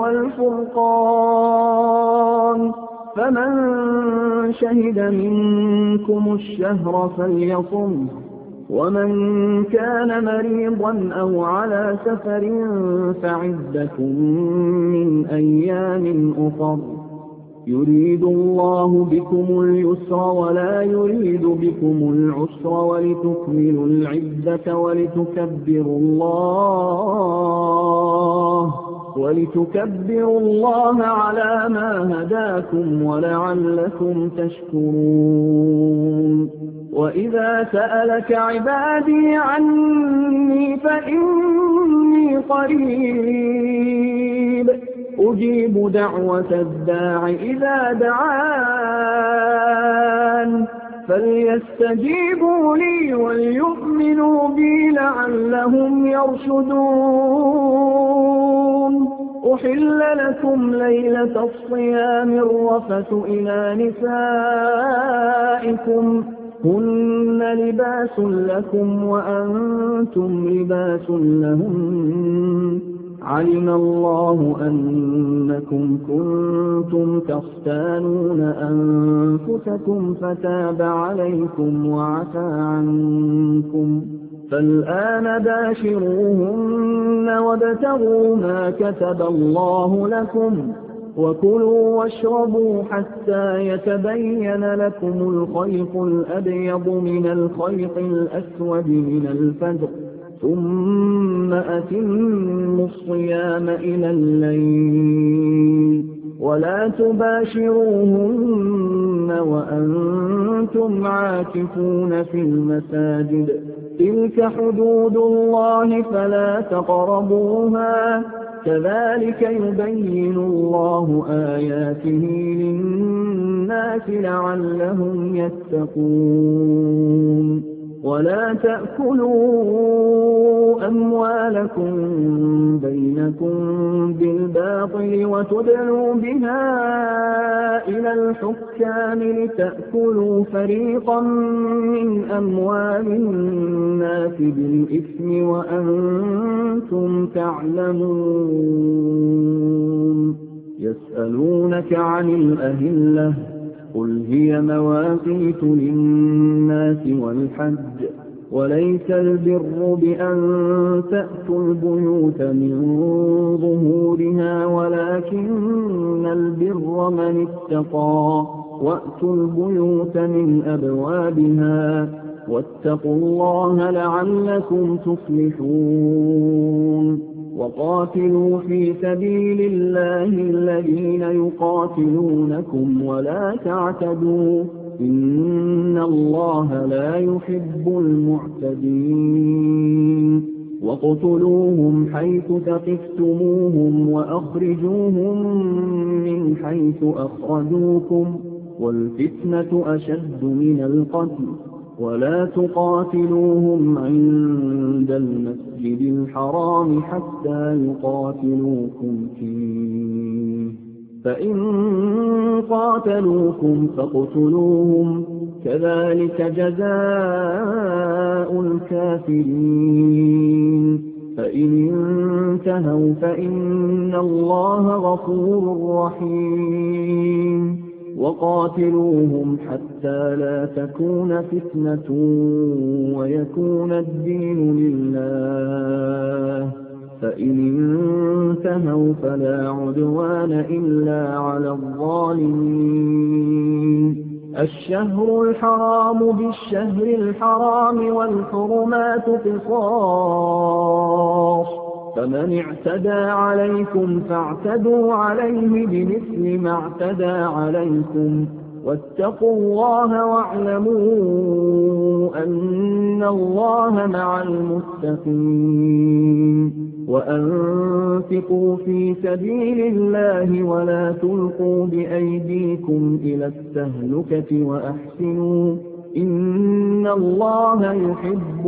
والفرقان فمن شهد منكم الشهر فليصم ومن كان مريضا أو على سفر فعدة من أيام أخر يريد الله بكم اليسر ولا يريد بكم العسر ولتكملوا العدة ولتكبروا الله ولتكبروا الله على ما هداكم ولعلكم تشكرون وإذا سألك عبادي عني فإني قريب أجيب دعوة الداع إذا دعان فليستجيبوا لي وليؤمنوا بي لعلهم يرشدون أحل لكم ليلة الصيام الرفث إلى نسائكم هن لباس لكم وأنتم لباس لهم علم الله أنكم كنتم تختانون أنفسكم فتاب عليكم وعفى عنكم فالآن باشروهن وابتغوا ما كتب الله لكم وكلوا واشربوا حتى يتبين لكم الخيط الأبيض من الخيط الأسود من الفجر ثم أتموا الصيام إلى الليل ولا تباشروهن وأنتم عاكفون في المساجد تلك حدود الله فلا تقربوها كذلك يبين الله آياته للناس لعلهم يتقون ولا تأكلوا أموالكم بينكم بالباطل وتدلوا بها إلى الحكام لتأكلوا فريقا من أموال الناس بالإثم وأنتم تعلمون يسألونك عن الأهلة قل هي مواقيت للناس والحج وليس البر بأن تأتوا البيوت من ظهورها ولكن البر من اتقى وأتوا البيوت من أبوابها واتقوا الله لعلكم تفلحون وقاتلوا في سبيل الله الذين يقاتلونكم ولا تعتدوا إن الله لا يحب المعتدين وَاقْتُلُوهُمْ حَيْثُ ثَقِفْتُمُوهُمْ وَأَخْرِجُوهُمْ مِنْ حَيْثُ أَخْرَجُوكُمْ وَالْفِتْنَةُ أَشَدُّ مِنَ الْقَتْلِ وَلَا تُقَاتِلُوهُمْ عِندَ الْمَسْجِدِ الْحَرَامِ حَتَّى يُقَاتِلُوكُمْ فِيهِ فَإِن قَاتَلُوكُمْ فَاقْتُلُوهُمْ كَذَلِكَ جَزَاءُ الْكَافِرِينَ فَإِنِ انتَهَوْا فَإِنَّ اللَّهَ غَفُورٌ رَّحِيمٌ وَقَاتِلُوهُمْ حَتَّى لَا تَكُونَ فِتْنَةٌ وَيَكُونَ الدِّينُ لِلَّهِ فَإِنِ انتهوا فلا عدوان إلا على الظالمين الشهر الحرام بالشهر الحرام والحرمات قصاص فمن اعتدى عليكم فاعتدوا عليه بمثل ما اعتدى عليكم واتقوا الله واعلموا أن الله مع المتقين وأنفقوا في سبيل الله ولا تلقوا بأيديكم إلى التهلكة وأحسنوا إن الله يحب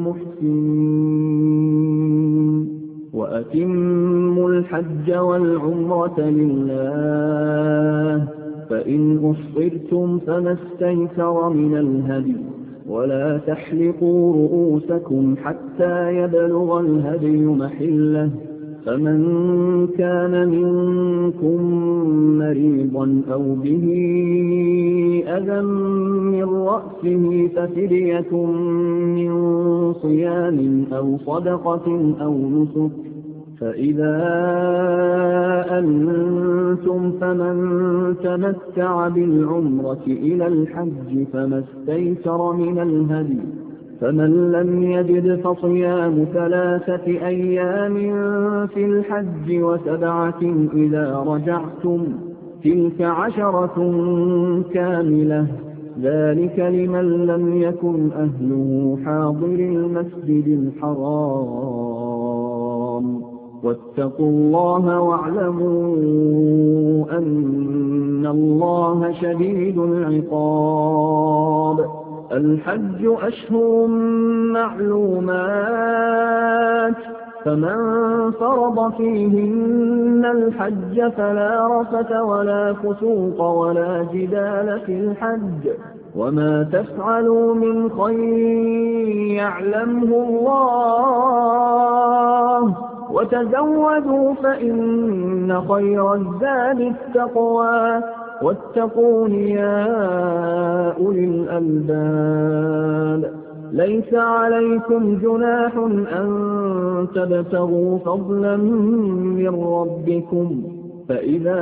المحسنين وأتموا الحج والعمرة لله فإن أحصرتم فما استيسر من الهدي ولا تحلقوا رؤوسكم حتى يبلغ الهدي محله فمن كان منكم مريضا أو به أذى من رأسه ففدية من صيام أو صدقة أو نسك فإذا أنتم فمن تمتع بالعمرة إلى الحج فما استيسر من الهدي فمن لم يجد فصيام ثلاثة أيام في الحج وسبعة إذا رجعتم تلك عشرة كاملة ذلك لمن لم يكن أهله حاضر المسجد الحرام واتقوا الله واعلموا أن الله شديد العقاب الحج أشهر معلومات فمن فرض فيهن الحج فلا رفث ولا فسوق ولا جدال في الحج وما تفعلوا من خير يعلمه الله وتزودوا فإن خير الزاد التقوى واتقون يا أولي الألباب ليس عليكم جناح أن تبتغوا فضلا من ربكم فإذا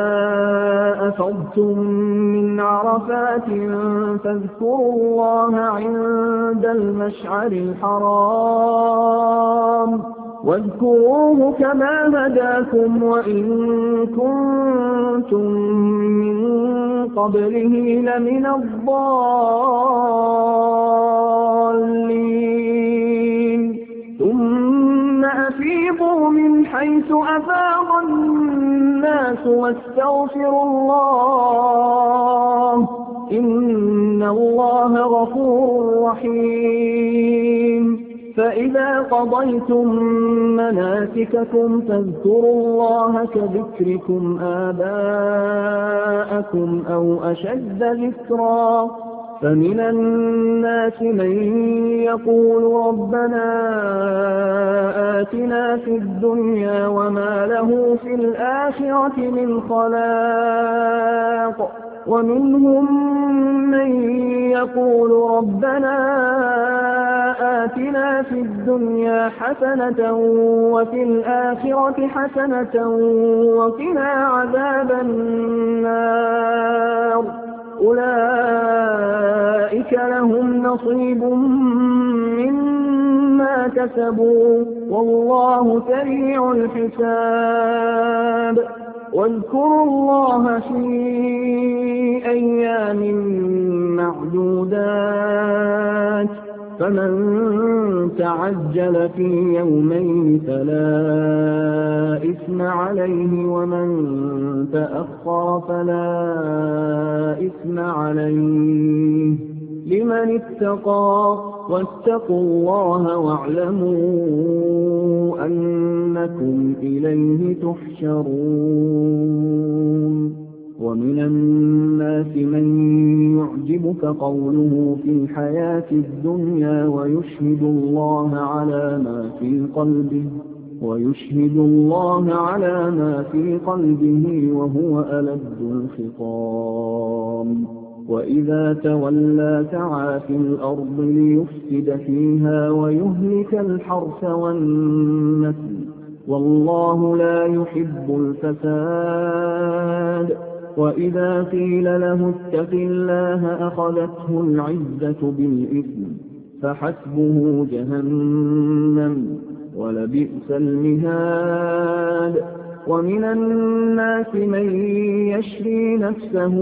أفضتم من عرفات فاذكروا الله عند المشعر الحرام واذكروه كما هداكم وإن كنتم من قبله لمن الضالين ثم أفيضوا من حيث أفاض الناس واستغفروا الله إن الله غفور رحيم فإذا قضيتم مناسككم فاذكروا الله كذكركم آباءكم أو أشد ذكرا فمن الناس من يقول ربنا آتنا في الدنيا وما له في الآخرة من خلاق ومنهم من يقول ربنا آتنا في الدنيا حسنة وفي الآخرة حسنة وقنا عذاب النار أولئك لهم نصيب مما كسبوا والله سريع الحساب واذكروا الله في أيام معدودات فمن تعجل في يومين فلا إثم عليه ومن تأخر فلا إثم عليه لمن اتقى واتقوا الله واعلموا أنكم إليه تحشرون ومن الناس من يعجبك قوله في الحياة الدنيا ويشهد الله على ما في قلبه ويشهد الله على ما في قلبه وهو ألد الخصام وإذا تولى سعى في الأرض ليفسد فيها ويهلك الحرث والنسل والله لا يحب الفساد وإذا قيل له اتق الله أخذته العزة بالإثم فحسبه جهنم ولبئس المهاد ومن الناس من يشري نفسه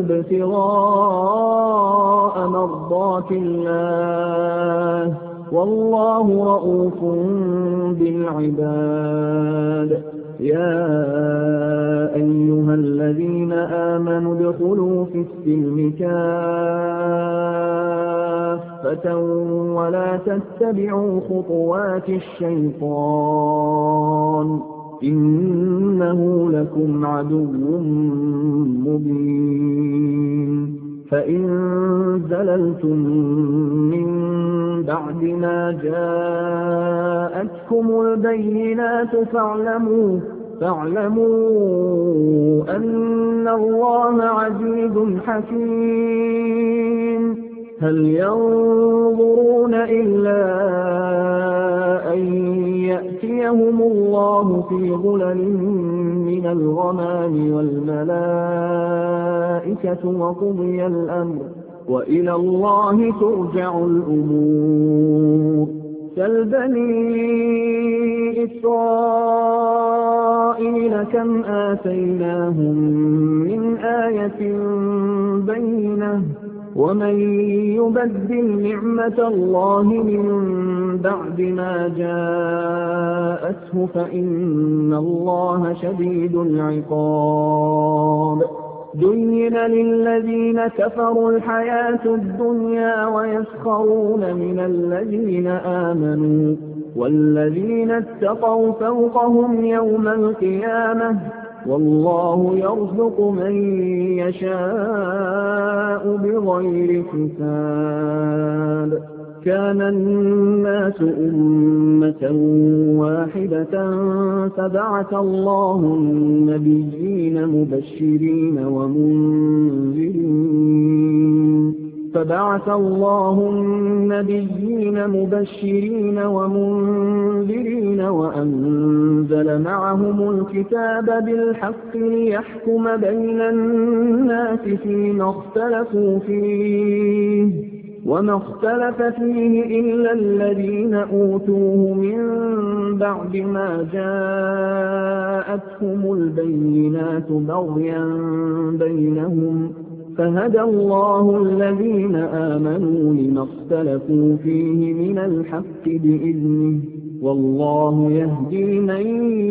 ابتغاء مرضات الله والله رؤوف بالعباد يا أيها الذين آمنوا ادخلوا في السلم كافة ولا تتبعوا خطوات الشيطان إنه لكم عدو مبين فإن زللتم من بعد ما جاءتكم البينات فاعلموا فاعلموا أن الله عزيز حكيم هل ينظرون إلا أن يأتيهم الله في ظلل من الغمام والملائكة وقضي الأمر وإلى الله ترجع الأمور سل بني إسرائيل كم آتيناهم من آية بينة ومن يبدل نعمة الله من بعد ما جاءته فإن الله شديد العقاب زين للذين كفروا الحياة الدنيا ويسخرون من الذين آمنوا والذين اتقوا فوقهم يوم القيامة والله يرزق من يشاء بغير حساب كان الناس أمة واحدة فبعث الله النبيين مبشرين ومنذرين فبعث الله النبيين مبشرين ومنذرين وأنزل معهم الكتاب بالحق ليحكم بين الناس فيما اختلفوا فيه وما اختلف فيه إلا الذين أوتوه من بعد ما جاءتهم البينات بغيا بينهم فهدى الله الذين آمنوا لما اختلفوا فيه من الحق بإذنه والله يهدي من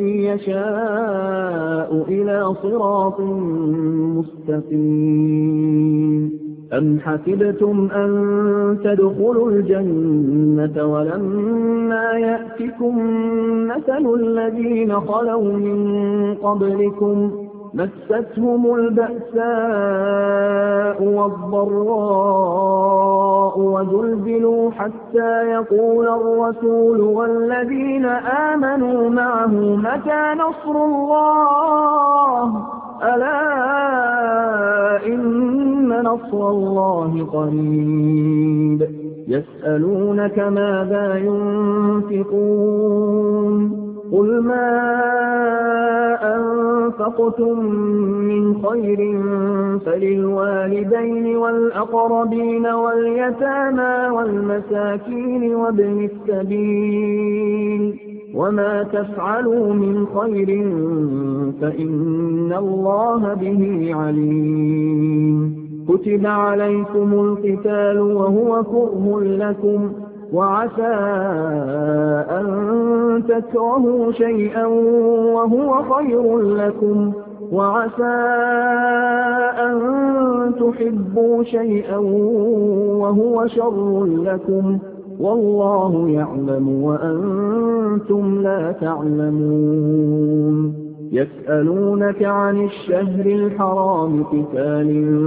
يشاء إلى صراط مستقيم أم حسبتم أن تدخلوا الجنة ولما يأتكم مثل الذين خلوا من قبلكم مستهم البأساء والضراء وزلزلوا حتى يقول الرسول والذين آمنوا معه متى نصر الله ألا إن نصر الله قريب يسألونك ماذا ينفقون قل ما أنفقتم من خير فللوالدين والأقربين واليتامى والمساكين وابن السبيل وما تفعلوا من خير فإن الله به عليم كتب عليكم القتال وهو كره لكم وعسى أن تكرهوا شيئا وهو خير لكم وعسى أن تحبوا شيئا وهو شر لكم والله يعلم وأنتم لا تعلمون يسألونك عن الشهر الحرام قتال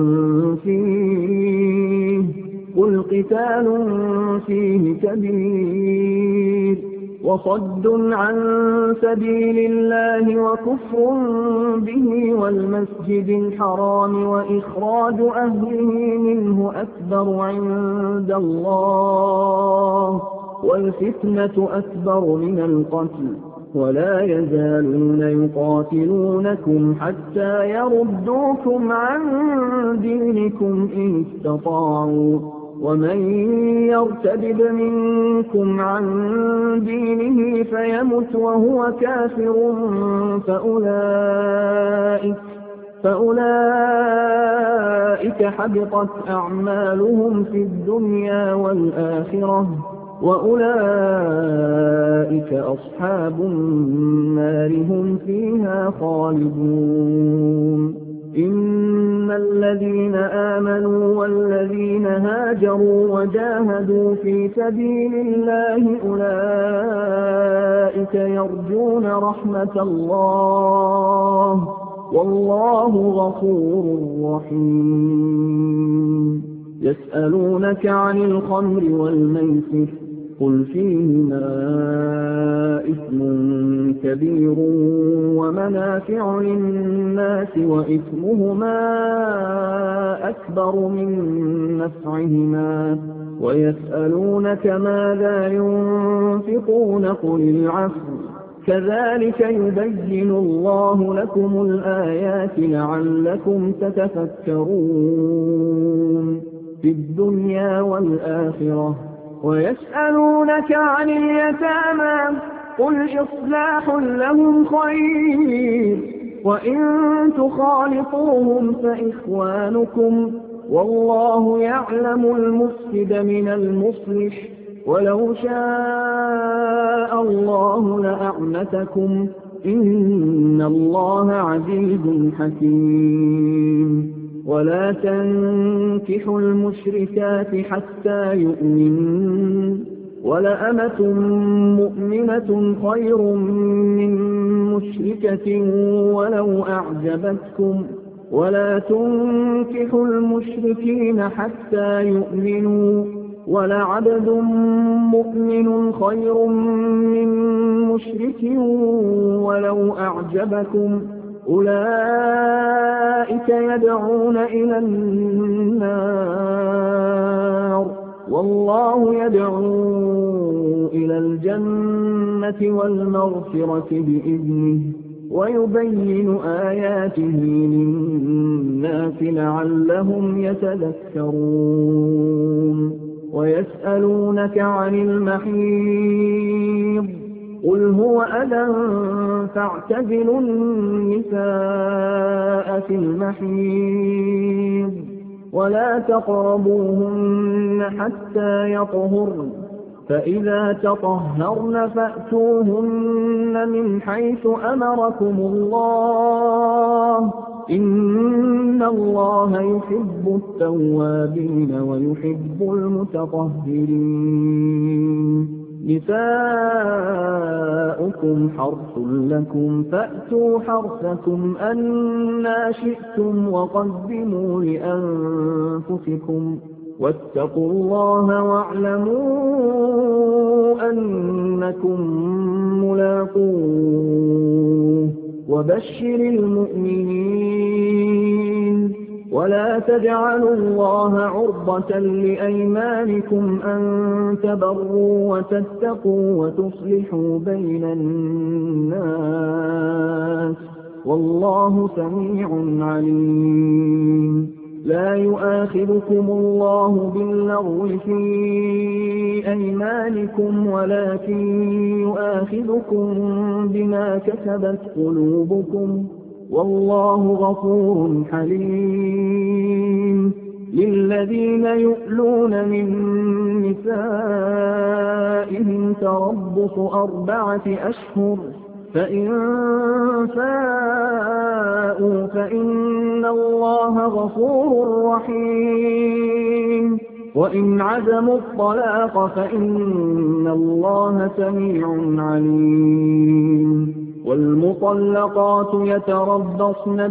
فيه قل قتال فيه كبير وصد عن سبيل الله وكفر به والمسجد الحرام وإخراج أهله منه أكبر عند الله والفتنة أكبر من القتل ولا يزالون يقاتلونكم حتى يردوكم عن دينكم إن استطاعوا ومن يرتد منكم عن دينه فيمت وهو كافر فأولئك, فأولئك حبطت أعمالهم في الدنيا والآخرة وأولئك أصحاب النار هم فيها خالدون إن الذين آمنوا والذين هاجروا وجاهدوا في سبيل الله أولئك يرجون رحمة الله والله غفور رحيم يسألونك عن الخمر والميسر قل فيهما إثم كبير ومنافع للناس وإثمهما أكبر من نفعهما ويسألونك ماذا ينفقون قل العفو كذلك يبين الله لكم الآيات لعلكم تتفكرون في الدنيا والآخرة ويسألونك عن اليتامى قل إصلاح لهم خير وإن تخالطوهم فإخوانكم والله يعلم المفسد من المصلح ولو شاء الله لأعنتكم إن الله عزيز حكيم ولا تنكحوا المشركات حتى يؤمنوا ولأمة مؤمنة خير من مشركة ولو أعجبتكم ولا تنكحوا المشركين حتى يؤمنوا ولعبد مؤمن خير من مشرك ولو أعجبكم أولئك يدعون إلى النار والله يدعو إلى الجنة والمغفرة بإذنه ويبين آياته للناس لعلهم يتذكرون ويسألونك عن المحيض قل هو أذى فاعتزلوا النساء في المحيض ولا تقربوهن حتى يطهرن فإذا تطهرن فأتوهن من حيث أمركم الله إن الله يحب التوابين ويحب المتطهرين نساؤكم حرث لكم فأتوا حرثكم أنى شئتم وقدموا لأنفسكم واتقوا الله واعلموا أنكم ملاقوه وبشر المؤمنين ولا تجعلوا الله عرضة لأيمانكم أن تبروا وتتقوا وتصلحوا بين الناس والله سميع عليم. لا يؤاخذكم الله باللغو في أيمانكم ولكن يؤاخذكم بما كسبت قلوبكم والله غفور حليم. للذين يؤلون من نسائهم تربص أربعة أشهر فإن فاءوا فإن الله غفور رحيم وإن عزموا الطلاق فإن الله سميع عليم. والمطلقات يتربصن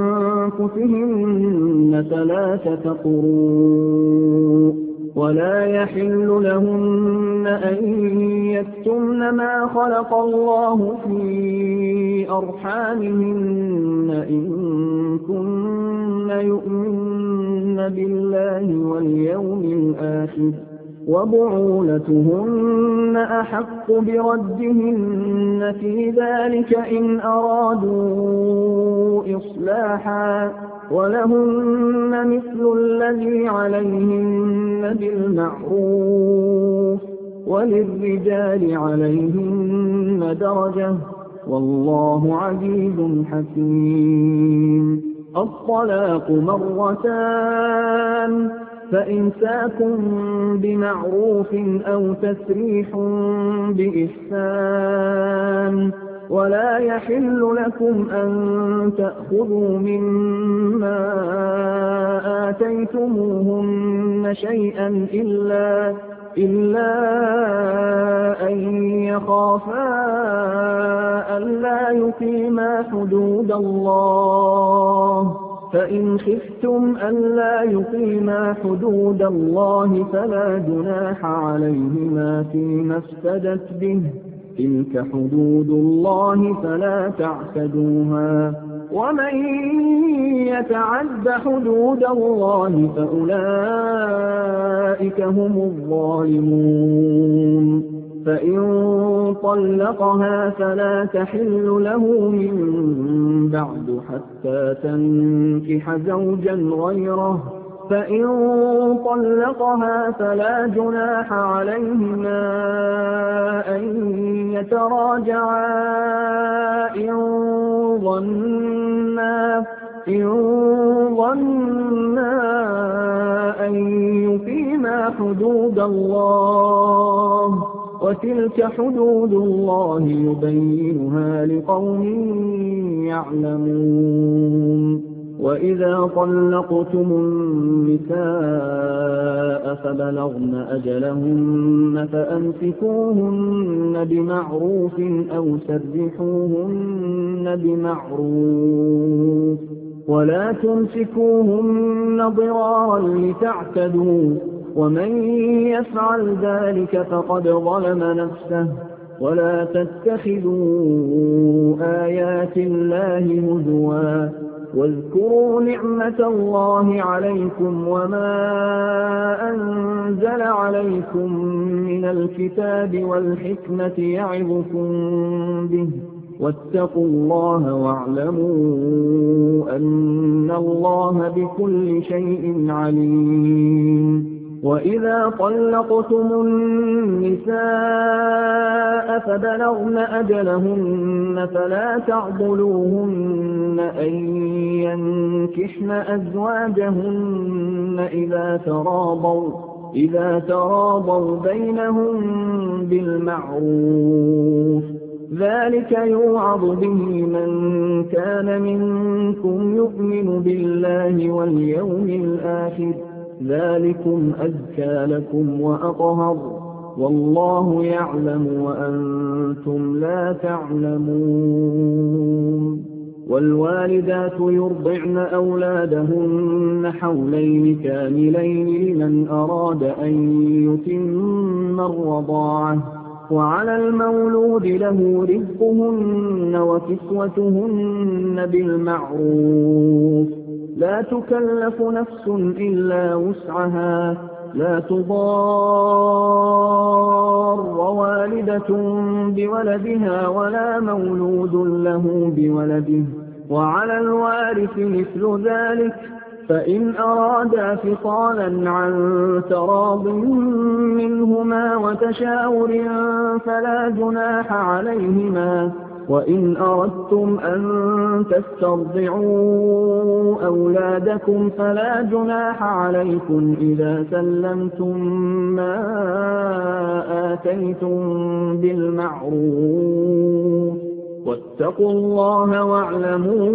بأنفسهن ثلاثة قروء ولا يحل لهن أن يكتمن ما خلق الله في أرحامهن إن كن يؤمن بالله واليوم الآخر وبعولتهن أحق بردهن في ذلك إن أرادوا إصلاحا ولهن مثل الذي عليهن بالمعروف وللرجال عليهن درجة والله عزيز حكيم. الطلاق مرتان فإمساك بمعروف أو تسريح بإحسان ولا يحل لكم أن تأخذوا مما آتيتموهن شيئا إلا, إلا أن يخافا ألا يقيما حدود الله فإن خفتم ألا يقيما حدود الله فلا جناح عليهما فيما افتدت به تلك حدود الله فلا تعتدوها ومن يتعد حدود الله فأولئك هم الظالمون. فإن طلقها فلا تحل له من بعد حتى تنكح زوجا غيره فإن طلقها فلا جناح عليهما أن يتراجعا إن ظنا إن ظنا أن يقيما حدود الله وتلك حدود الله يبينها لقوم يعلمون. وإذا طلقتم النساء فبلغن أجلهن فأمسكوهن بمعروف أو سرحوهن بمعروف ولا تمسكوهن ضرارا لتعتدوا ومن يفعل ذلك فقد ظلم نفسه ولا تتخذوا آيات الله هزوا واذكروا نعمة الله عليكم وما أنزل عليكم من الكتاب والحكمة يعظكم به واتقوا الله واعلموا أن الله بكل شيء عليم. وإذا طلقتم النساء فبلغن أجلهن فلا تعضلوهن أن ينكحن أزواجهن إذا تراضوا إذا تراضوا بينهم بالمعروف ذلك يوعظ به من كان منكم يؤمن بالله واليوم الآخر ذلكم أزكى لكم وأطهر والله يعلم وأنتم لا تعلمون. والوالدات يرضعن أولادهن حولين كاملين لمن أراد أن يتم الرضاعة وعلى المولود له رزقهن وكسوتهن بالمعروف لا تكلف نفس إلا وسعها لا تضار والدة بولدها ولا مولود له بولده وعلى الوارث مثل ذلك فإن أرادا فصالا عن تراض منهما وتشاور فلا جناح عليهما وإن أردتم أن تسترضعوا أولادكم فلا جناح عليكم إذا سلمتم ما آتيتم بالمعروف واتقوا الله واعلموا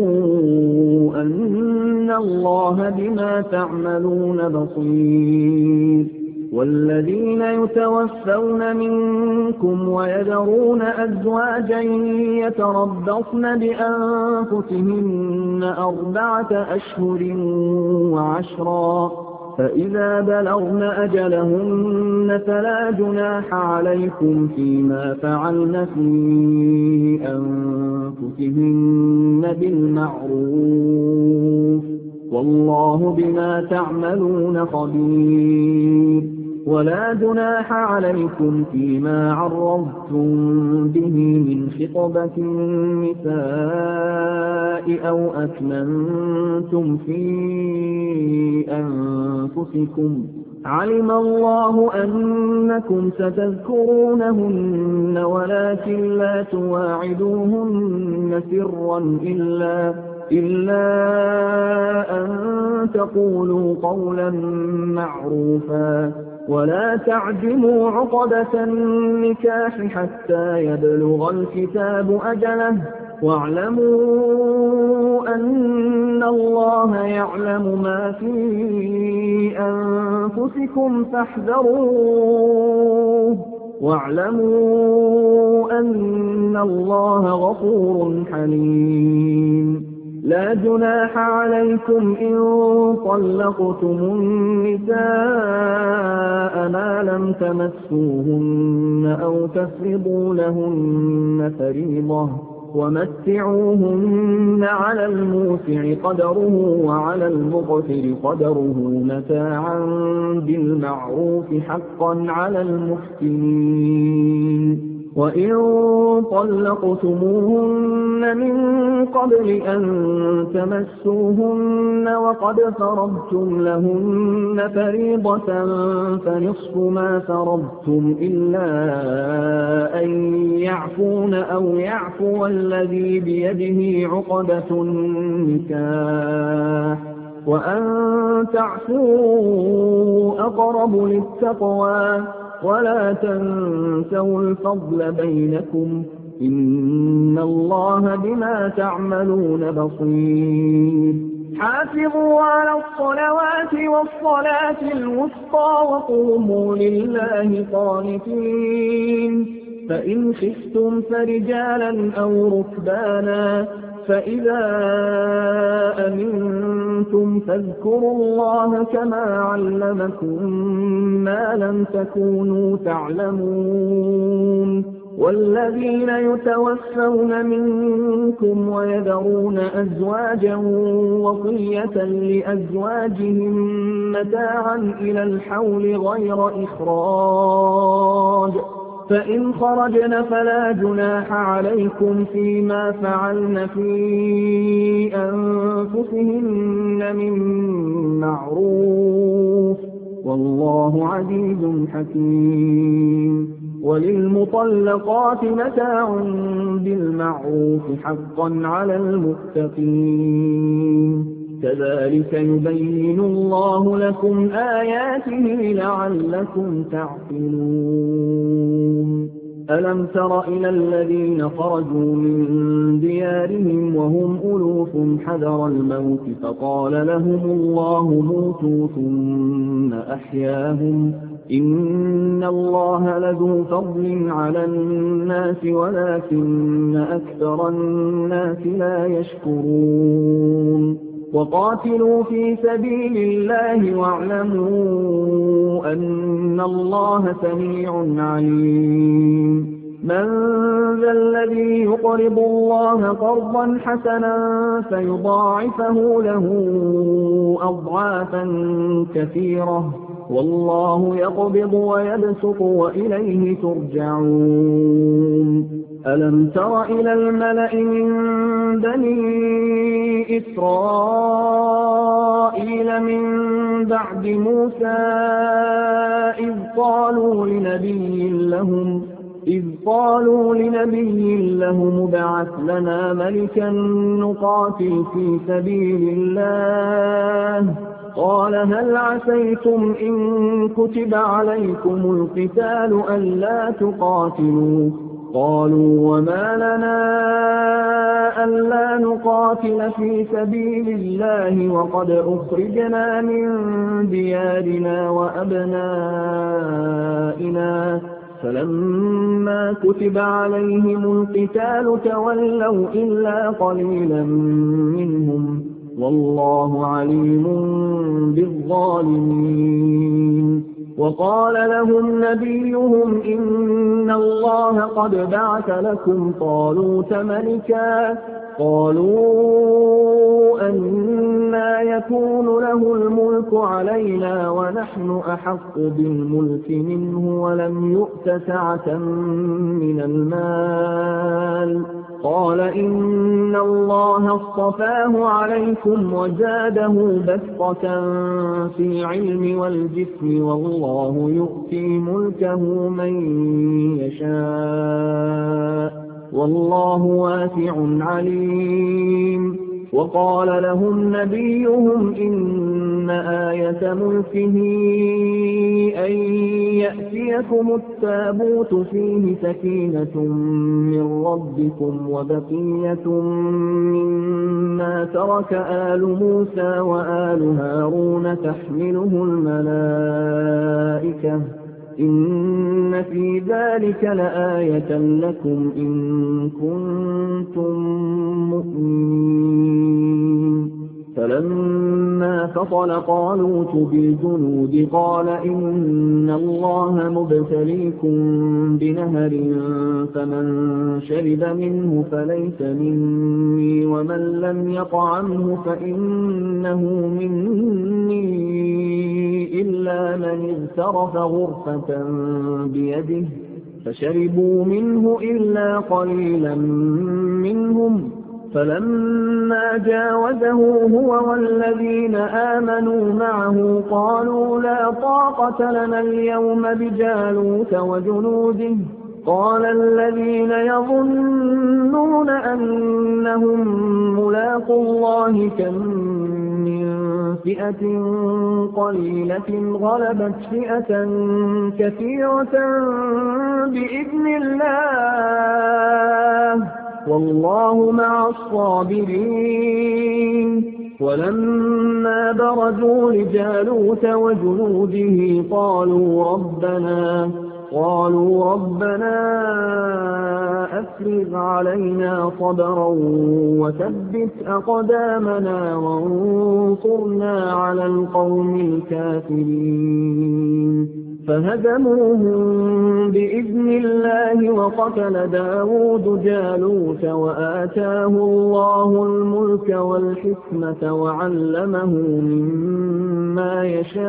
أن الله بما تعملون بصير والذين يتوفون منكم ويذرون أزواجا يتربصن بأنفسهن أربعة أشهر وعشرا فإذا بلغن أجلهن فلا جناح عليكم فيما فعلن في أنفسهن بالمعروف والله بما تعملون خبير ولا جناح عليكم فيما عرضتم به من خطبة النساء أو أكننتم في أنفسكم علم الله أنكم ستذكرونهن ولكن لا تواعدوهن سرا إلا إلا أن تقولوا قولا معروفا ولا تعزموا عقدة النكاح حتى يبلغ الكتاب أجله واعلموا أن الله يعلم ما في أنفسكم فاحذروه واعلموا أن الله غفور حليم لا جناح عليكم إن طلقتم النساء ما لم تمسوهن أو تفرضوا لهن فريضة ومتعوهن على الموسع قدره وعلى المقتر قدره متاعا بالمعروف حقا على المحسنين وإن طلقتموهن من قبل أن تمسوهن وقد فرضتم لهن فريضة فنصف ما فرضتم إلا أن يعفون أو يعفو الذي بيده عقدة النكاح وأن تعفوا أقرب للتقوى ولا تنسوا الفضل بينكم إن الله بما تعملون بصير حافظوا على الصلوات والصلاة الوسطى وقوموا لله قانتين فإن خفتم فرجالا أو ركبانا فإذا أمنتم فاذكروا الله كما علمكم ما لم تكونوا تعلمون والذين يتوفون منكم ويذرون أزواجا وصية لأزواجهم متاعا إلى الحول غير إخراج فإن خرجن فلا جناح عليكم فيما فعلن في أنفسهن من معروف والله عزيز حكيم وللمطلقات متاع بالمعروف حقا على المتقين كذلك يبين الله لكم آياته لعلكم تعقلون ألم تر إلى الذين خرجوا من ديارهم وهم ألوف حذر الموت فقال لهم الله موتوا ثم أحياهم إن الله لذو فضل على الناس ولكن أكثر الناس لا يشكرون وقاتلوا في سبيل الله واعلموا أن الله سميع عليم من ذا الذي يقرض الله قرضا حسنا فيضاعفه له أضعافا كثيرة والله يقبض ويبسط وإليه ترجعون ألم تر إلى الملأ من بني إسرائيل من بعد موسى إذ قالوا لنبي لهم إذ قالوا لنبي لهم ابعث لنا ملكا نقاتل في سبيل الله قال هل عسيتم إن كتب عليكم القتال ألا تقاتلوا قالوا وما لنا ألا نقاتل في سبيل الله وقد أخرجنا من ديارنا وأبنائنا فلما كتب عليهم القتال تولوا إلا قليلا منهم والله عليم بالظالمين وقال لهم نبيهم إن الله قد بعث لكم طالوت ملكا قالوا أنى يكون له الملك علينا ونحن أحق بالملك منه ولم يؤت سعة من المال قال إن الله اصطفاه عليكم وزاده بسطة في العلم والجسم والله يؤتي ملكه من يشاء والله واسع عليم وقال لهم نبيهم إن آية ملكه أن يأتيكم التابوت فيه سكينة من ربكم وبقية مما ترك آل موسى وآل هارون تحمله الملائكة إن في ذلك لآية لكم إن كنتم مؤمنين فلما فصل طالوت بالجنود قال إن الله مبتليكم بنهر فمن شرب منه فليس مني ومن لم يطعمه فإنه مني إلا من اغترف غرفة بيده فشربوا منه إلا قليلا منهم فلما جاوزه هو والذين آمنوا معه قالوا لا طاقة لنا اليوم بجالوت وجنوده قال الذين يظنون أنهم ملاقو الله كم من فئة قليلة غلبت فئة كثيرة بإذن الله والله مع الصابرين ولما برزوا لجالوت وجنوده قالوا ربنا قالوا ربنا أفرغ علينا صبرا وثبت أقدامنا وانصرنا على القوم الكافرين فهزموهم بإذن الله وقتل داود جالوت وآتاه الله الملك والحكمة وعلمه مما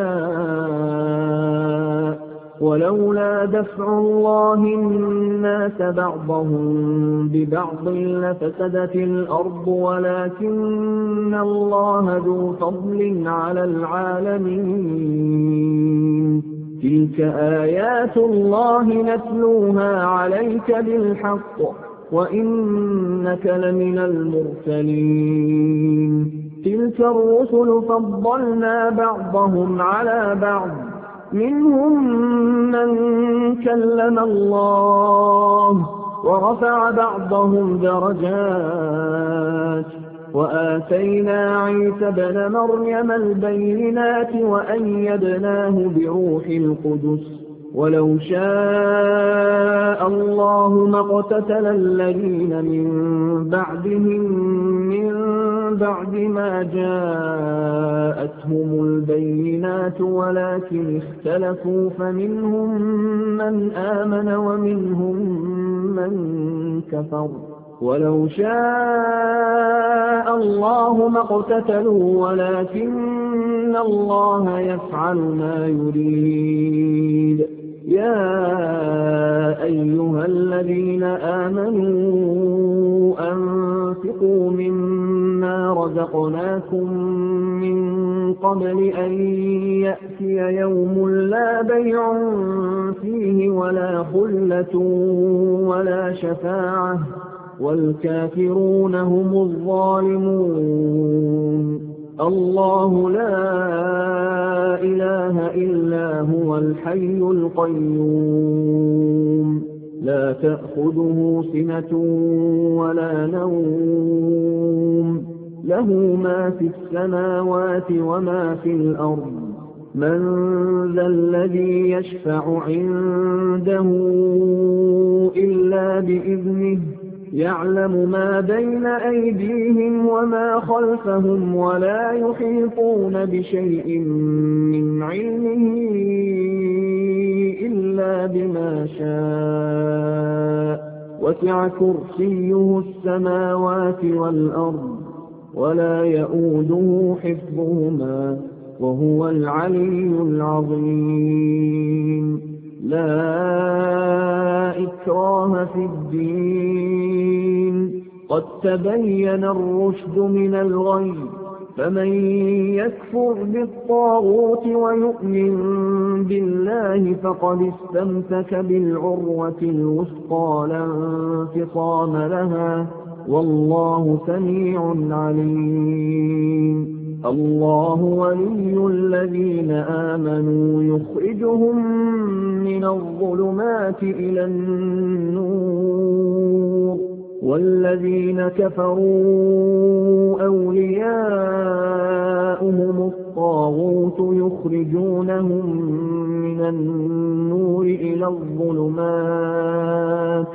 يشاء ولولا دفع الله الناس بعضهم ببعض لفسدت الأرض ولكن الله ذو فضل على العالمين تلك آيات الله نتلوها عليك بالحق وإنك لمن المرسلين تلك الرسل فضلنا بعضهم على بعض منهم من كلم الله ورفع بعضهم درجات وآتينا عيسى ابن مريم البينات وأيدناه بروح القدس ولو شاء الله ما اقتتل الذين من بعدهم من بعد ما جاءتهم البينات ولكن اختلفوا فمنهم من آمن ومنهم من كفر ولو شاء الله ما اقتتلوا ولكن الله يفعل ما يريد. يا أيها الذين آمنوا أنفقوا مما رزقناكم من قبل أن يأتي يوم لا بيع فيه ولا خلة ولا شفاعة والكافرون هم الظالمون. الله لا إله إلا هو الحي القيوم لا تأخذه سنة ولا نوم له ما في السماوات وما في الأرض من ذا الذي يشفع عنده إلا بإذنه يعلم ما بين أيديهم وما خلفهم ولا يحيطون بشيء من علمه إلا بما شاء وسع كرسيه السماوات والأرض ولا يئوده حفظهما وهو العلي العظيم. لا إكراه في الدين قد تبين الرشد من الغي فمن يكفر بالطاغوت ويؤمن بالله فقد استمسك بالعروة الوثقى لا انفصام لها والله سميع عليم. الله ولي الذين آمنوا يخرجهم من الظلمات إلى النور والذين كفروا أولياؤهم الطاغوت يخرجونهم من النور إلى الظلمات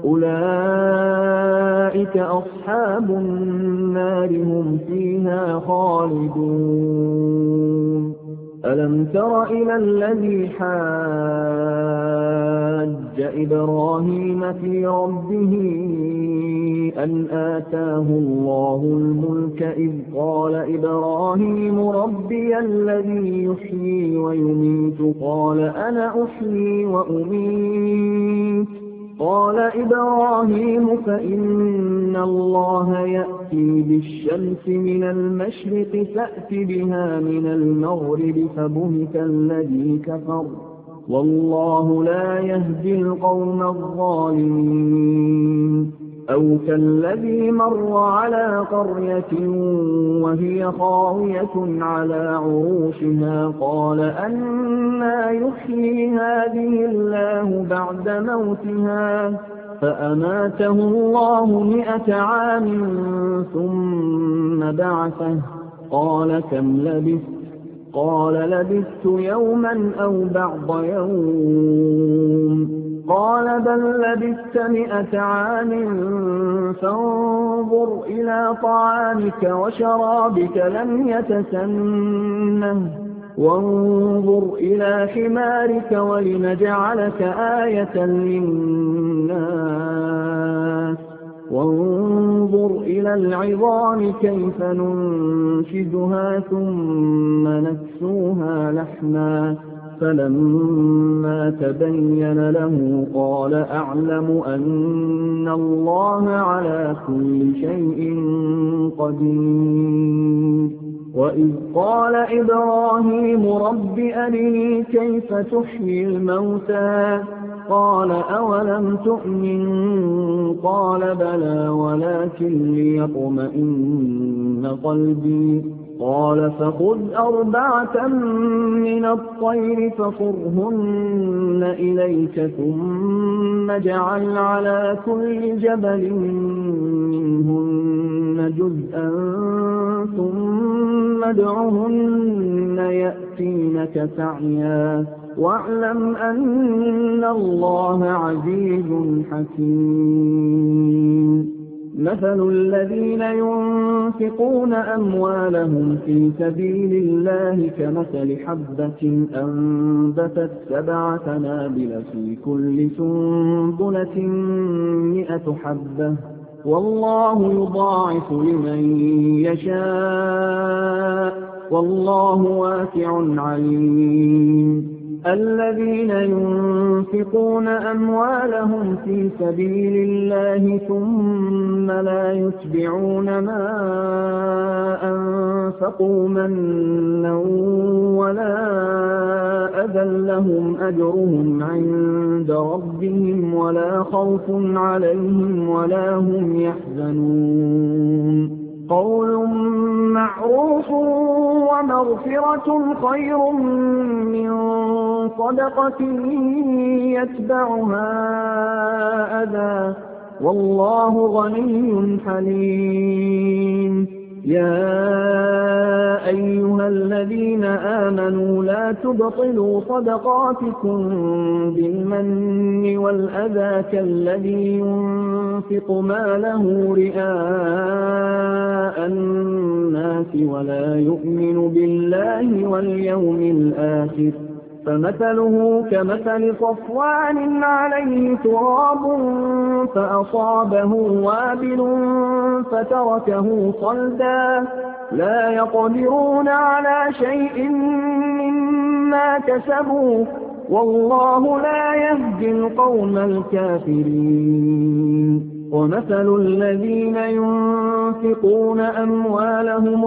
أولئك أصحاب النار هم فيها خالدون. ألم تر إلى الذي حاج إبراهيم في ربه أن آتاه الله الملك إذ قال إبراهيم ربي الذي يحيي ويميت قال أنا أحيي وأميت قال إبراهيم فإن الله يأتي بالشمس من المشرق فأت بها من المغرب فبهت الذي كفر والله لا يهدي القوم الظالمين. أو كالذي مر على قرية وهي خاوية على عروشها قال أنى يحيي هذه الله بعد موتها فأماته الله مئة عام ثم بعثه قال كم لبثت قال لبثت يوما أو بعض يوم قال بل لبثت مئة عام فانظر إلى طعامك وشرابك لم يتسنه وانظر إلى حمارك ولنجعلك آية للناس وانظر إلى العظام كيف ننشدها ثم نكسوها لحما فلما تبين له قال أعلم أن الله على كل شيء قدير. وإذ قال إبراهيم رب أرني كيف تحيي الموتى قال أولم تؤمن قال بلى ولكن ليطمئن قلبي قال فخذ أربعة من الطير فصرهن إليك ثم اجعل على كل جبل منهن جزءا ثم ادعهن يأتينك سعيا واعلم أن الله عزيز حكيم. مثل الذين ينفقون أموالهم في سبيل الله كمثل حبة أنبتت سبع سنابل في كل سنبلة مئة حبة والله يضاعف لمن يشاء والله واسع عليم. الذين ينفقون أموالهم في سبيل الله ثم لا يتبعون ما أنفقوا منا ولا أذى لهم أجرهم عند ربهم ولا خوف عليهم ولا هم يحزنون. قول معروف ومغفرة خير من صدقة يتبعها أذى والله غني حليم. يا أيها الذين آمنوا لا تبطلوا صدقاتكم بالمن والأذى كالذي ينفق ماله رئاء الناس ولا يؤمن بالله واليوم الآخر فمثله كمثل صفوان عليه تراب فأصابه وابل فتركه صلدا لا يقدرون على شيء مما كسبوا والله لا يهدي القوم الكافرين. ومثل الذين ينفقون أموالهم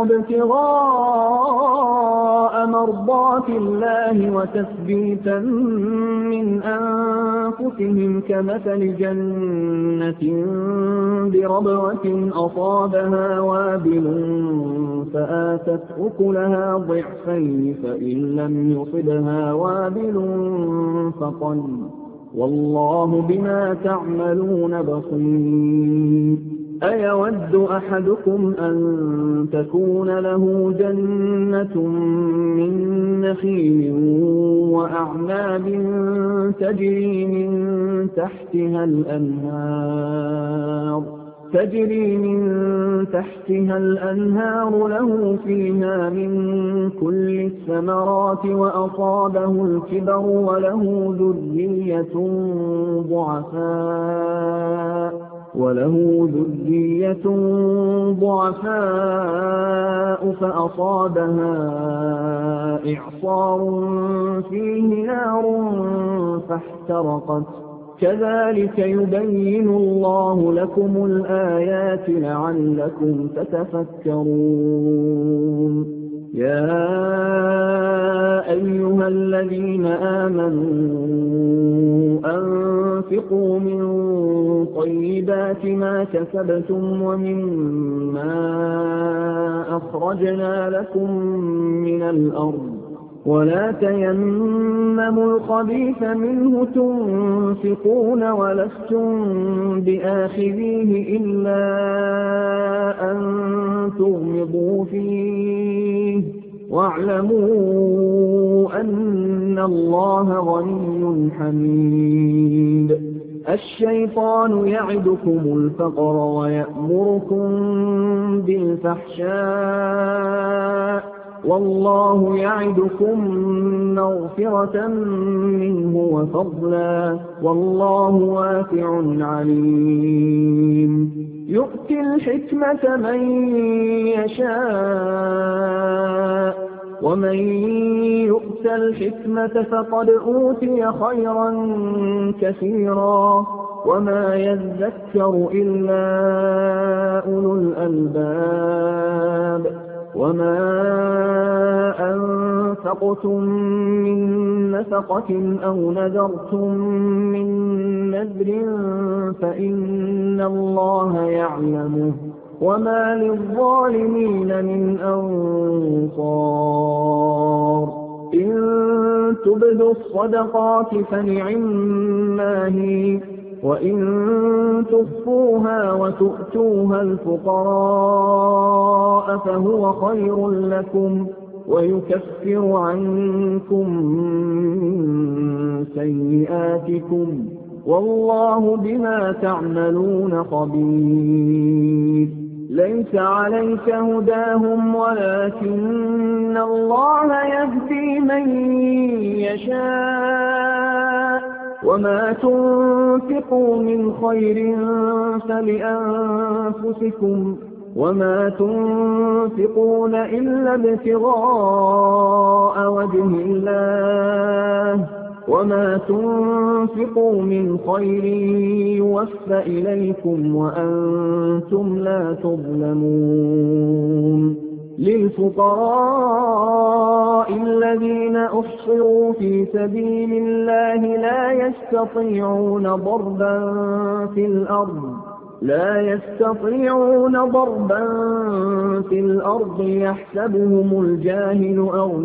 ابتغاء مرضات الله وتثبيتا من أنفسهم كمثل جنة بربوة أصابها وابل فآتت أكلها ضعفين فإن لم يصبها وابل فطل والله بما تعملون بصير. أيود أحدكم أن تكون له جنة من نخيل وأعناب تجري من تحتها الأنهار تجري من تحتها الأنهار له فيها من كل الثمرات وأصابه الكبر وله ذرية ضعفاء وله ذرية ضعفاء فأصابها إعصار فيه نار فاحترقت كذلك يبين الله لكم الآيات لعلكم تتفكرون. يا أيها الذين آمنوا أنفقوا من طيبات ما كسبتم ومما أخرجنا لكم من الأرض ولا تيمموا الخبيث منه تنفقون ولستم بآخذيه إلا أن تغمضوا فيه واعلموا أن الله غني حميد. الشيطان يعدكم الفقر ويأمركم بالفحشاء والله يعدكم مغفرة منه وفضلا والله واسع عليم. يؤتي الحكمة من يشاء ومن يؤت الحكمة فقد أوتي خيرا كثيرا وما يذكر إلا أولو الألباب. وما أنفقتم من نفقة أو نذرتم من نذر فإن الله يعلمه وما للظالمين من أنصار. إن تبدوا الصدقات فنعما هي وإن تخفوها وتؤتوها الفقراء فهو خير لكم ويكفر عنكم من سيئاتكم والله بما تعملون خبير ليس عليك هداهم ولكن الله يهدي من يشاء وما تنفقوا من خير فلأنفسكم وما تنفقون إلا ابتغاء وجه الله وما تنفقوا من خير يوفى إليكم وأنتم لا تظلمون للفقراء الذين أحصروا في سبيل الله لا يستطيعون ضربا في الأرض لا يستطيعون ضربا في الأرض يحسبهم الجاهل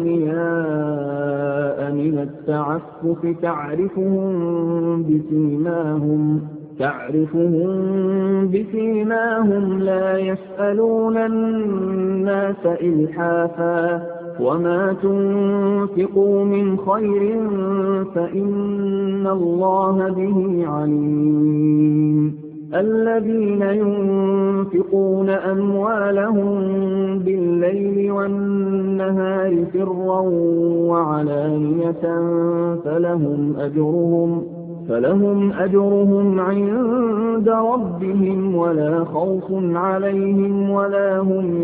أغنياء من التعفف تعرفهم بسيماهم تعرفهم بسيماهم لا يسألون الناس إلحافا وما تنفقوا من خير فإن الله به عليم الذين ينفقون أموالهم بالليل والنهار سرا وعلانية فلهم أجرهم فلهم أجرهم عند ربهم ولا خوف عليهم ولا هم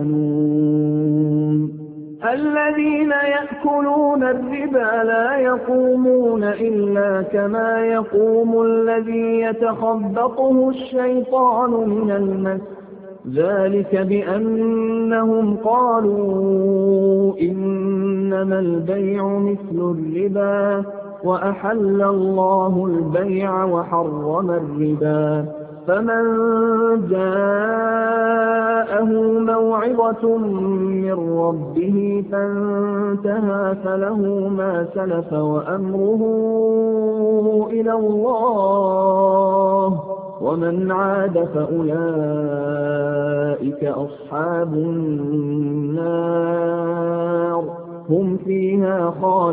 يحزنون الذين يأكلون الربا لا يقومون إلا كما يقوم الذي يتخبطه الشيطان من المس ذلك بأنهم قالوا إنما البيع مثل الربا وأحل الله البيع وحرم الربا فمن جاءه موعظة من ربه فانتهى فله ما سلف وأمره إلى الله ومن عاد فأولئك أصحاب النار هم فيها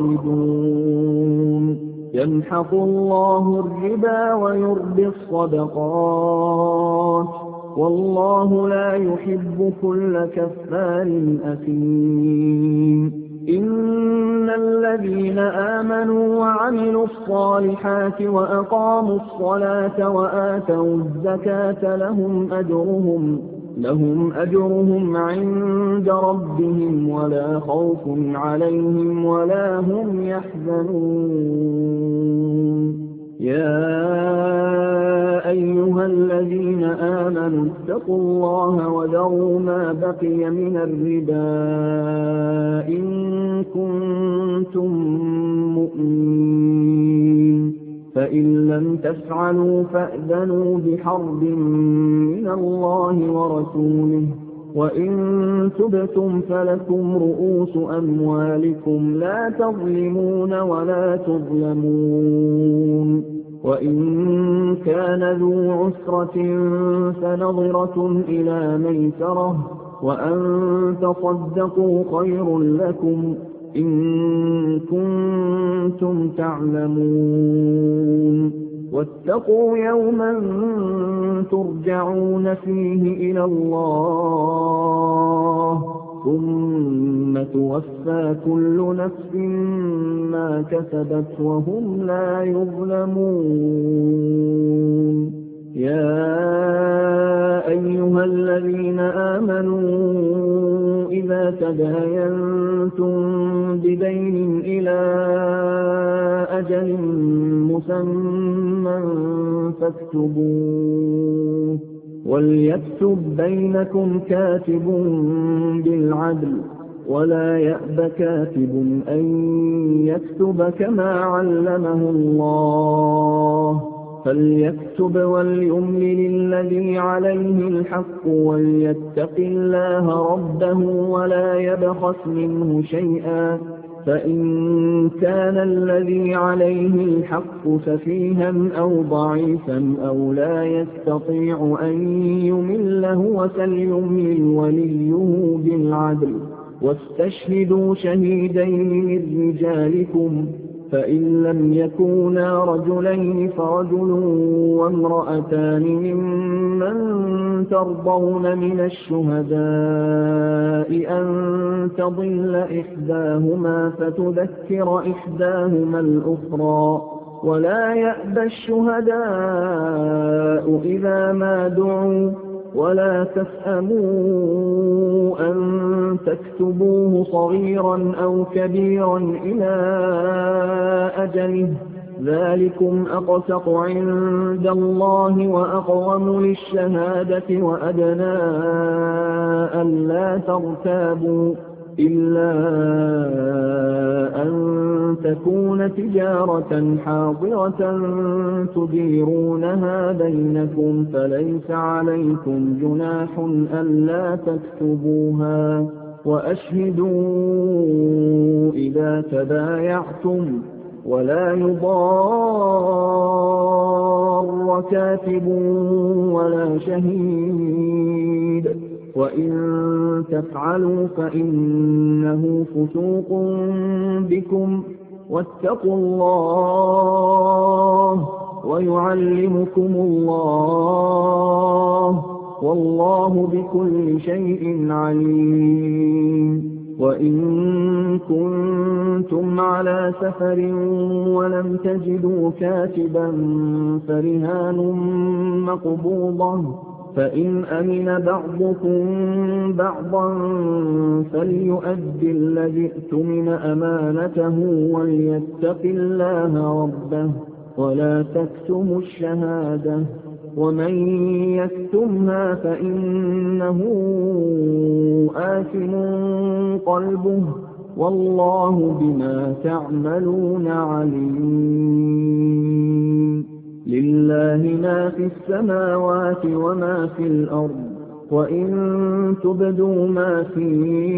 خالدون يمحق الله الربا ويربي الصدقات والله لا يحب كل كفار أثيم إن الذين آمنوا وعملوا الصالحات وأقاموا الصلاة وآتوا الزكاة لهم أجرهم لهم أجرهم عند ربهم ولا خوف عليهم ولا هم يحزنون يا أيها الذين آمنوا اتقوا الله وذروا ما بقي من الربا إن كنتم مؤمنين فإن لم تفعلوا فأذنوا بحرب من الله ورسوله وإن تبتم فلكم رؤوس أموالكم لا تظلمون ولا تظلمون وإن كان ذو عسرة فنظرة إلى ميسرة وأن تصدقوا خير لكم إن كنتم تعلمون واتقوا يوما ترجعون فيه إلى الله ثم توفى كل نفس ما كسبت وهم لا يظلمون يا أيها الذين آمنوا إذا تداينتم بدين إلى أجل مسمى فاكتبوه وليكتب بينكم كاتب بالعدل ولا يأب كاتب أن يكتب كما علمه الله فليكتب وليملل الذي عليه الحق وليتق الله ربه ولا يبخس منه شيئا فإن كان الذي عليه الحق سفيها أو ضعيفا أو لا يستطيع أن يمل هو فليملل وليه بالعدل واستشهدوا شهيدين من رجالكم، فإن لم يكونا رجلين فرجل وامرأتان ممن ترضون من الشهداء أن تضل إحداهما فتذكر إحداهما الأخرى، ولا يأبى الشهداء إذا ما دعوا، ولا تسأموا أن تكتبوه صغيرا أو كبيرا إلى أجله، ذلكم أقسط عند الله وأقوم للشهادة وأدنى ألا ترتابوا، إلا أن تكون تجارة حاضرة تديرونها بينكم فليس عليكم جناح ألا تكتبوها، وأشهدوا إذا تبايعتم، ولا يضار كاتب ولا شهيد، وإن تفعلوا فإنه فسوق بكم، واتقوا الله ويعلمكم الله، والله بكل شيء عليم. وإن كنتم على سفر ولم تجدوا كاتبا فرهان مقبوضة، فإن أمن بعضكم بعضا فليؤدي الذي اؤتمن أمانته وليتق الله ربه، ولا تكتموا الشهادة، ومن يكتمها فإنه آثم قلبه، والله بما تعملون عليم. لله ما في السماوات وما في الأرض، وإن تبدوا ما في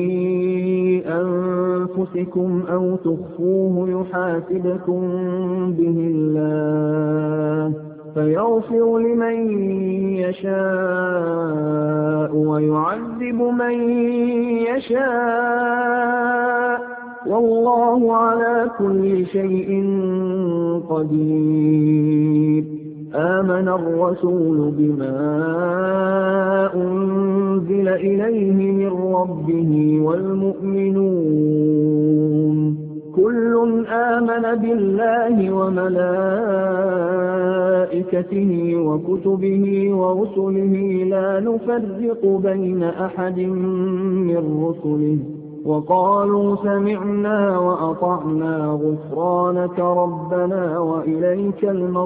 أنفسكم أو تخفوه يحاسبكم به الله، فيغفر لمن يشاء ويعذب من يشاء، والله على كل شيء قدير. آمن الرسول بما أنزل إليه من ربه والمؤمنون كل آمن بالله وملائكته وكتبه ورسله لا نفرق بين أحد من رسله، وقالوا سمعنا وأطعنا غفرانك ربنا وإليك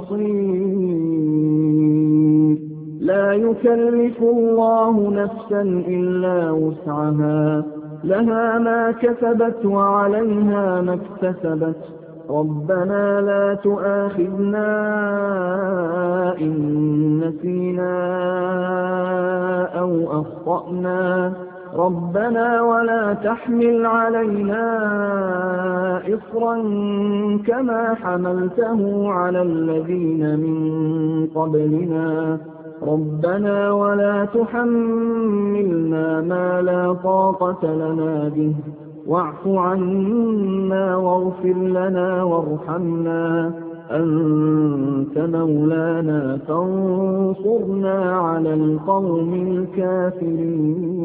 المصير. لا يكلف الله نفسا إلا وسعها، لها ما كسبت وعليها ما اكتسبت، ربنا لا تؤاخذنا إن نسينا أو أخطأنا، ربنا ولا تحمل علينا إصرا كما حملته على الذين من قبلنا، ربنا ولا تحملنا ما لا طاقة لنا به، واعف عنا واغفر لنا وارحمنا، أنت مولانا فانصرنا على القوم الكافرين.